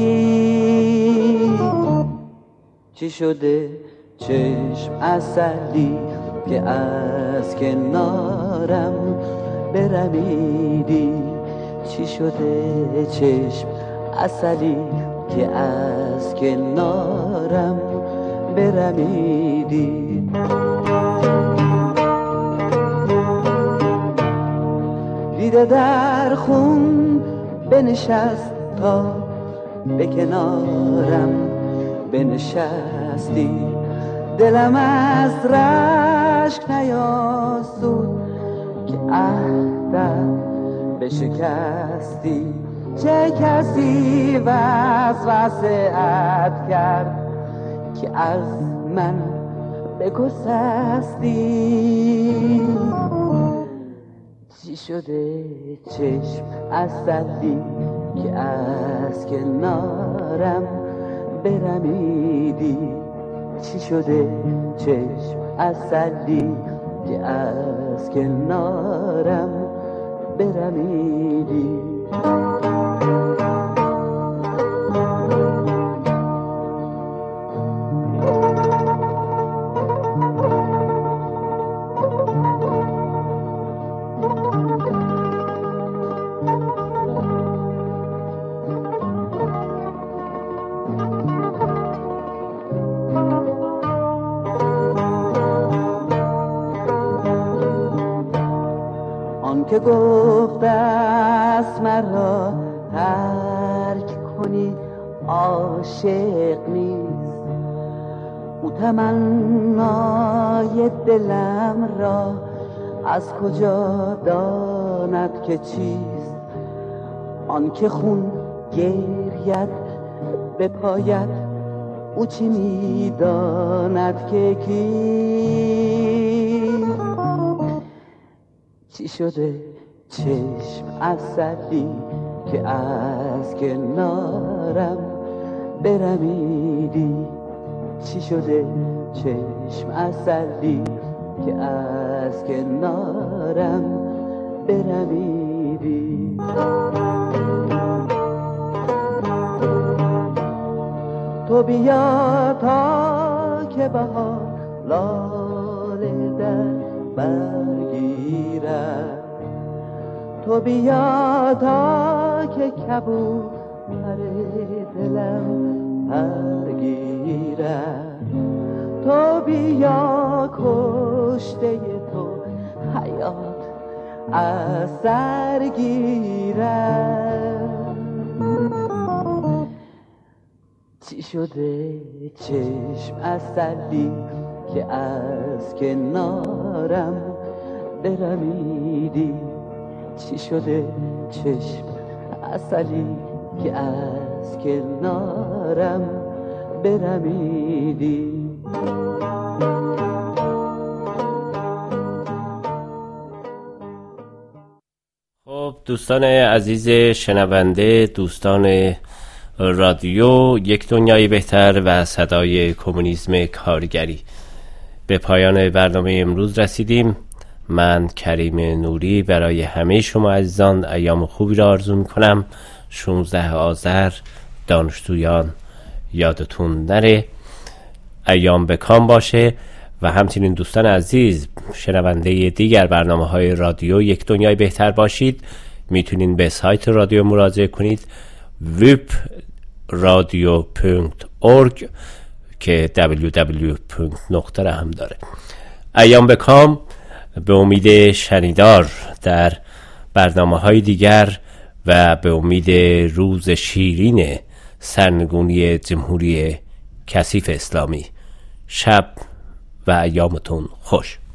چی شده چشم عسلی که از کنارم برمیدی؟ چی شده چشم عسلی که از کنارم برمیدی؟ دیده در خون بنشست تا به کنارم بنشستی، دلم از رشک نیاسود که عهدم بشکستی. چه کسی وسوسه‌ات کرد که از من بگسستی؟ چی شده چشم عسلی که از کنارم برمیدی؟ چی شده چشم عسلی که از کنارم برمیدی؟ که گفت است مرا ترک کنی عاشق نیست، او تمنای دلم را از کجا داند که چیست؟ آن که خون گرید بپاید او چی میداند که کیست؟ چی شده چشم عسلی که از کنارم برمیدی؟ چی شده چشم عسلی که از کنارم برمیدی؟ تو بیا تا که بهار لاله در برگیرد، تو بیا تا که کبوتر دلم پرگیرد، تو بیا کشته تو حیات از سر گیرد. چی شده چشم عسلی که از کنارم برمیدی؟ چی شده چشم عسلی که از کنارم برمیدی؟ خب دوستان عزیز شنونده، دوستان رادیو یک دنیای بهتر و صدای کمونیسم کارگری، به پایان برنامه امروز رسیدیم. من کریم نوری برای همه شما عزیزان ایام خوبی را آرزو میکنم. شانزده آذر دانشجویان یادتون نره، ایام بکام باشه. و همچنین دوستان عزیز شنونده دیگر برنامه های رادیو یک دنیای بهتر باشید. میتونین به سایت رادیو مراجعه کنید ویب رادیو پونکت اورگ که دبلیو دبلیو نقطه هم داره. ایام بکام، به امید شنیدار در برنامه های دیگر و به امید روز شیرین سرنگونی جمهوری کثیف اسلامی. شب و ایامتون خوش.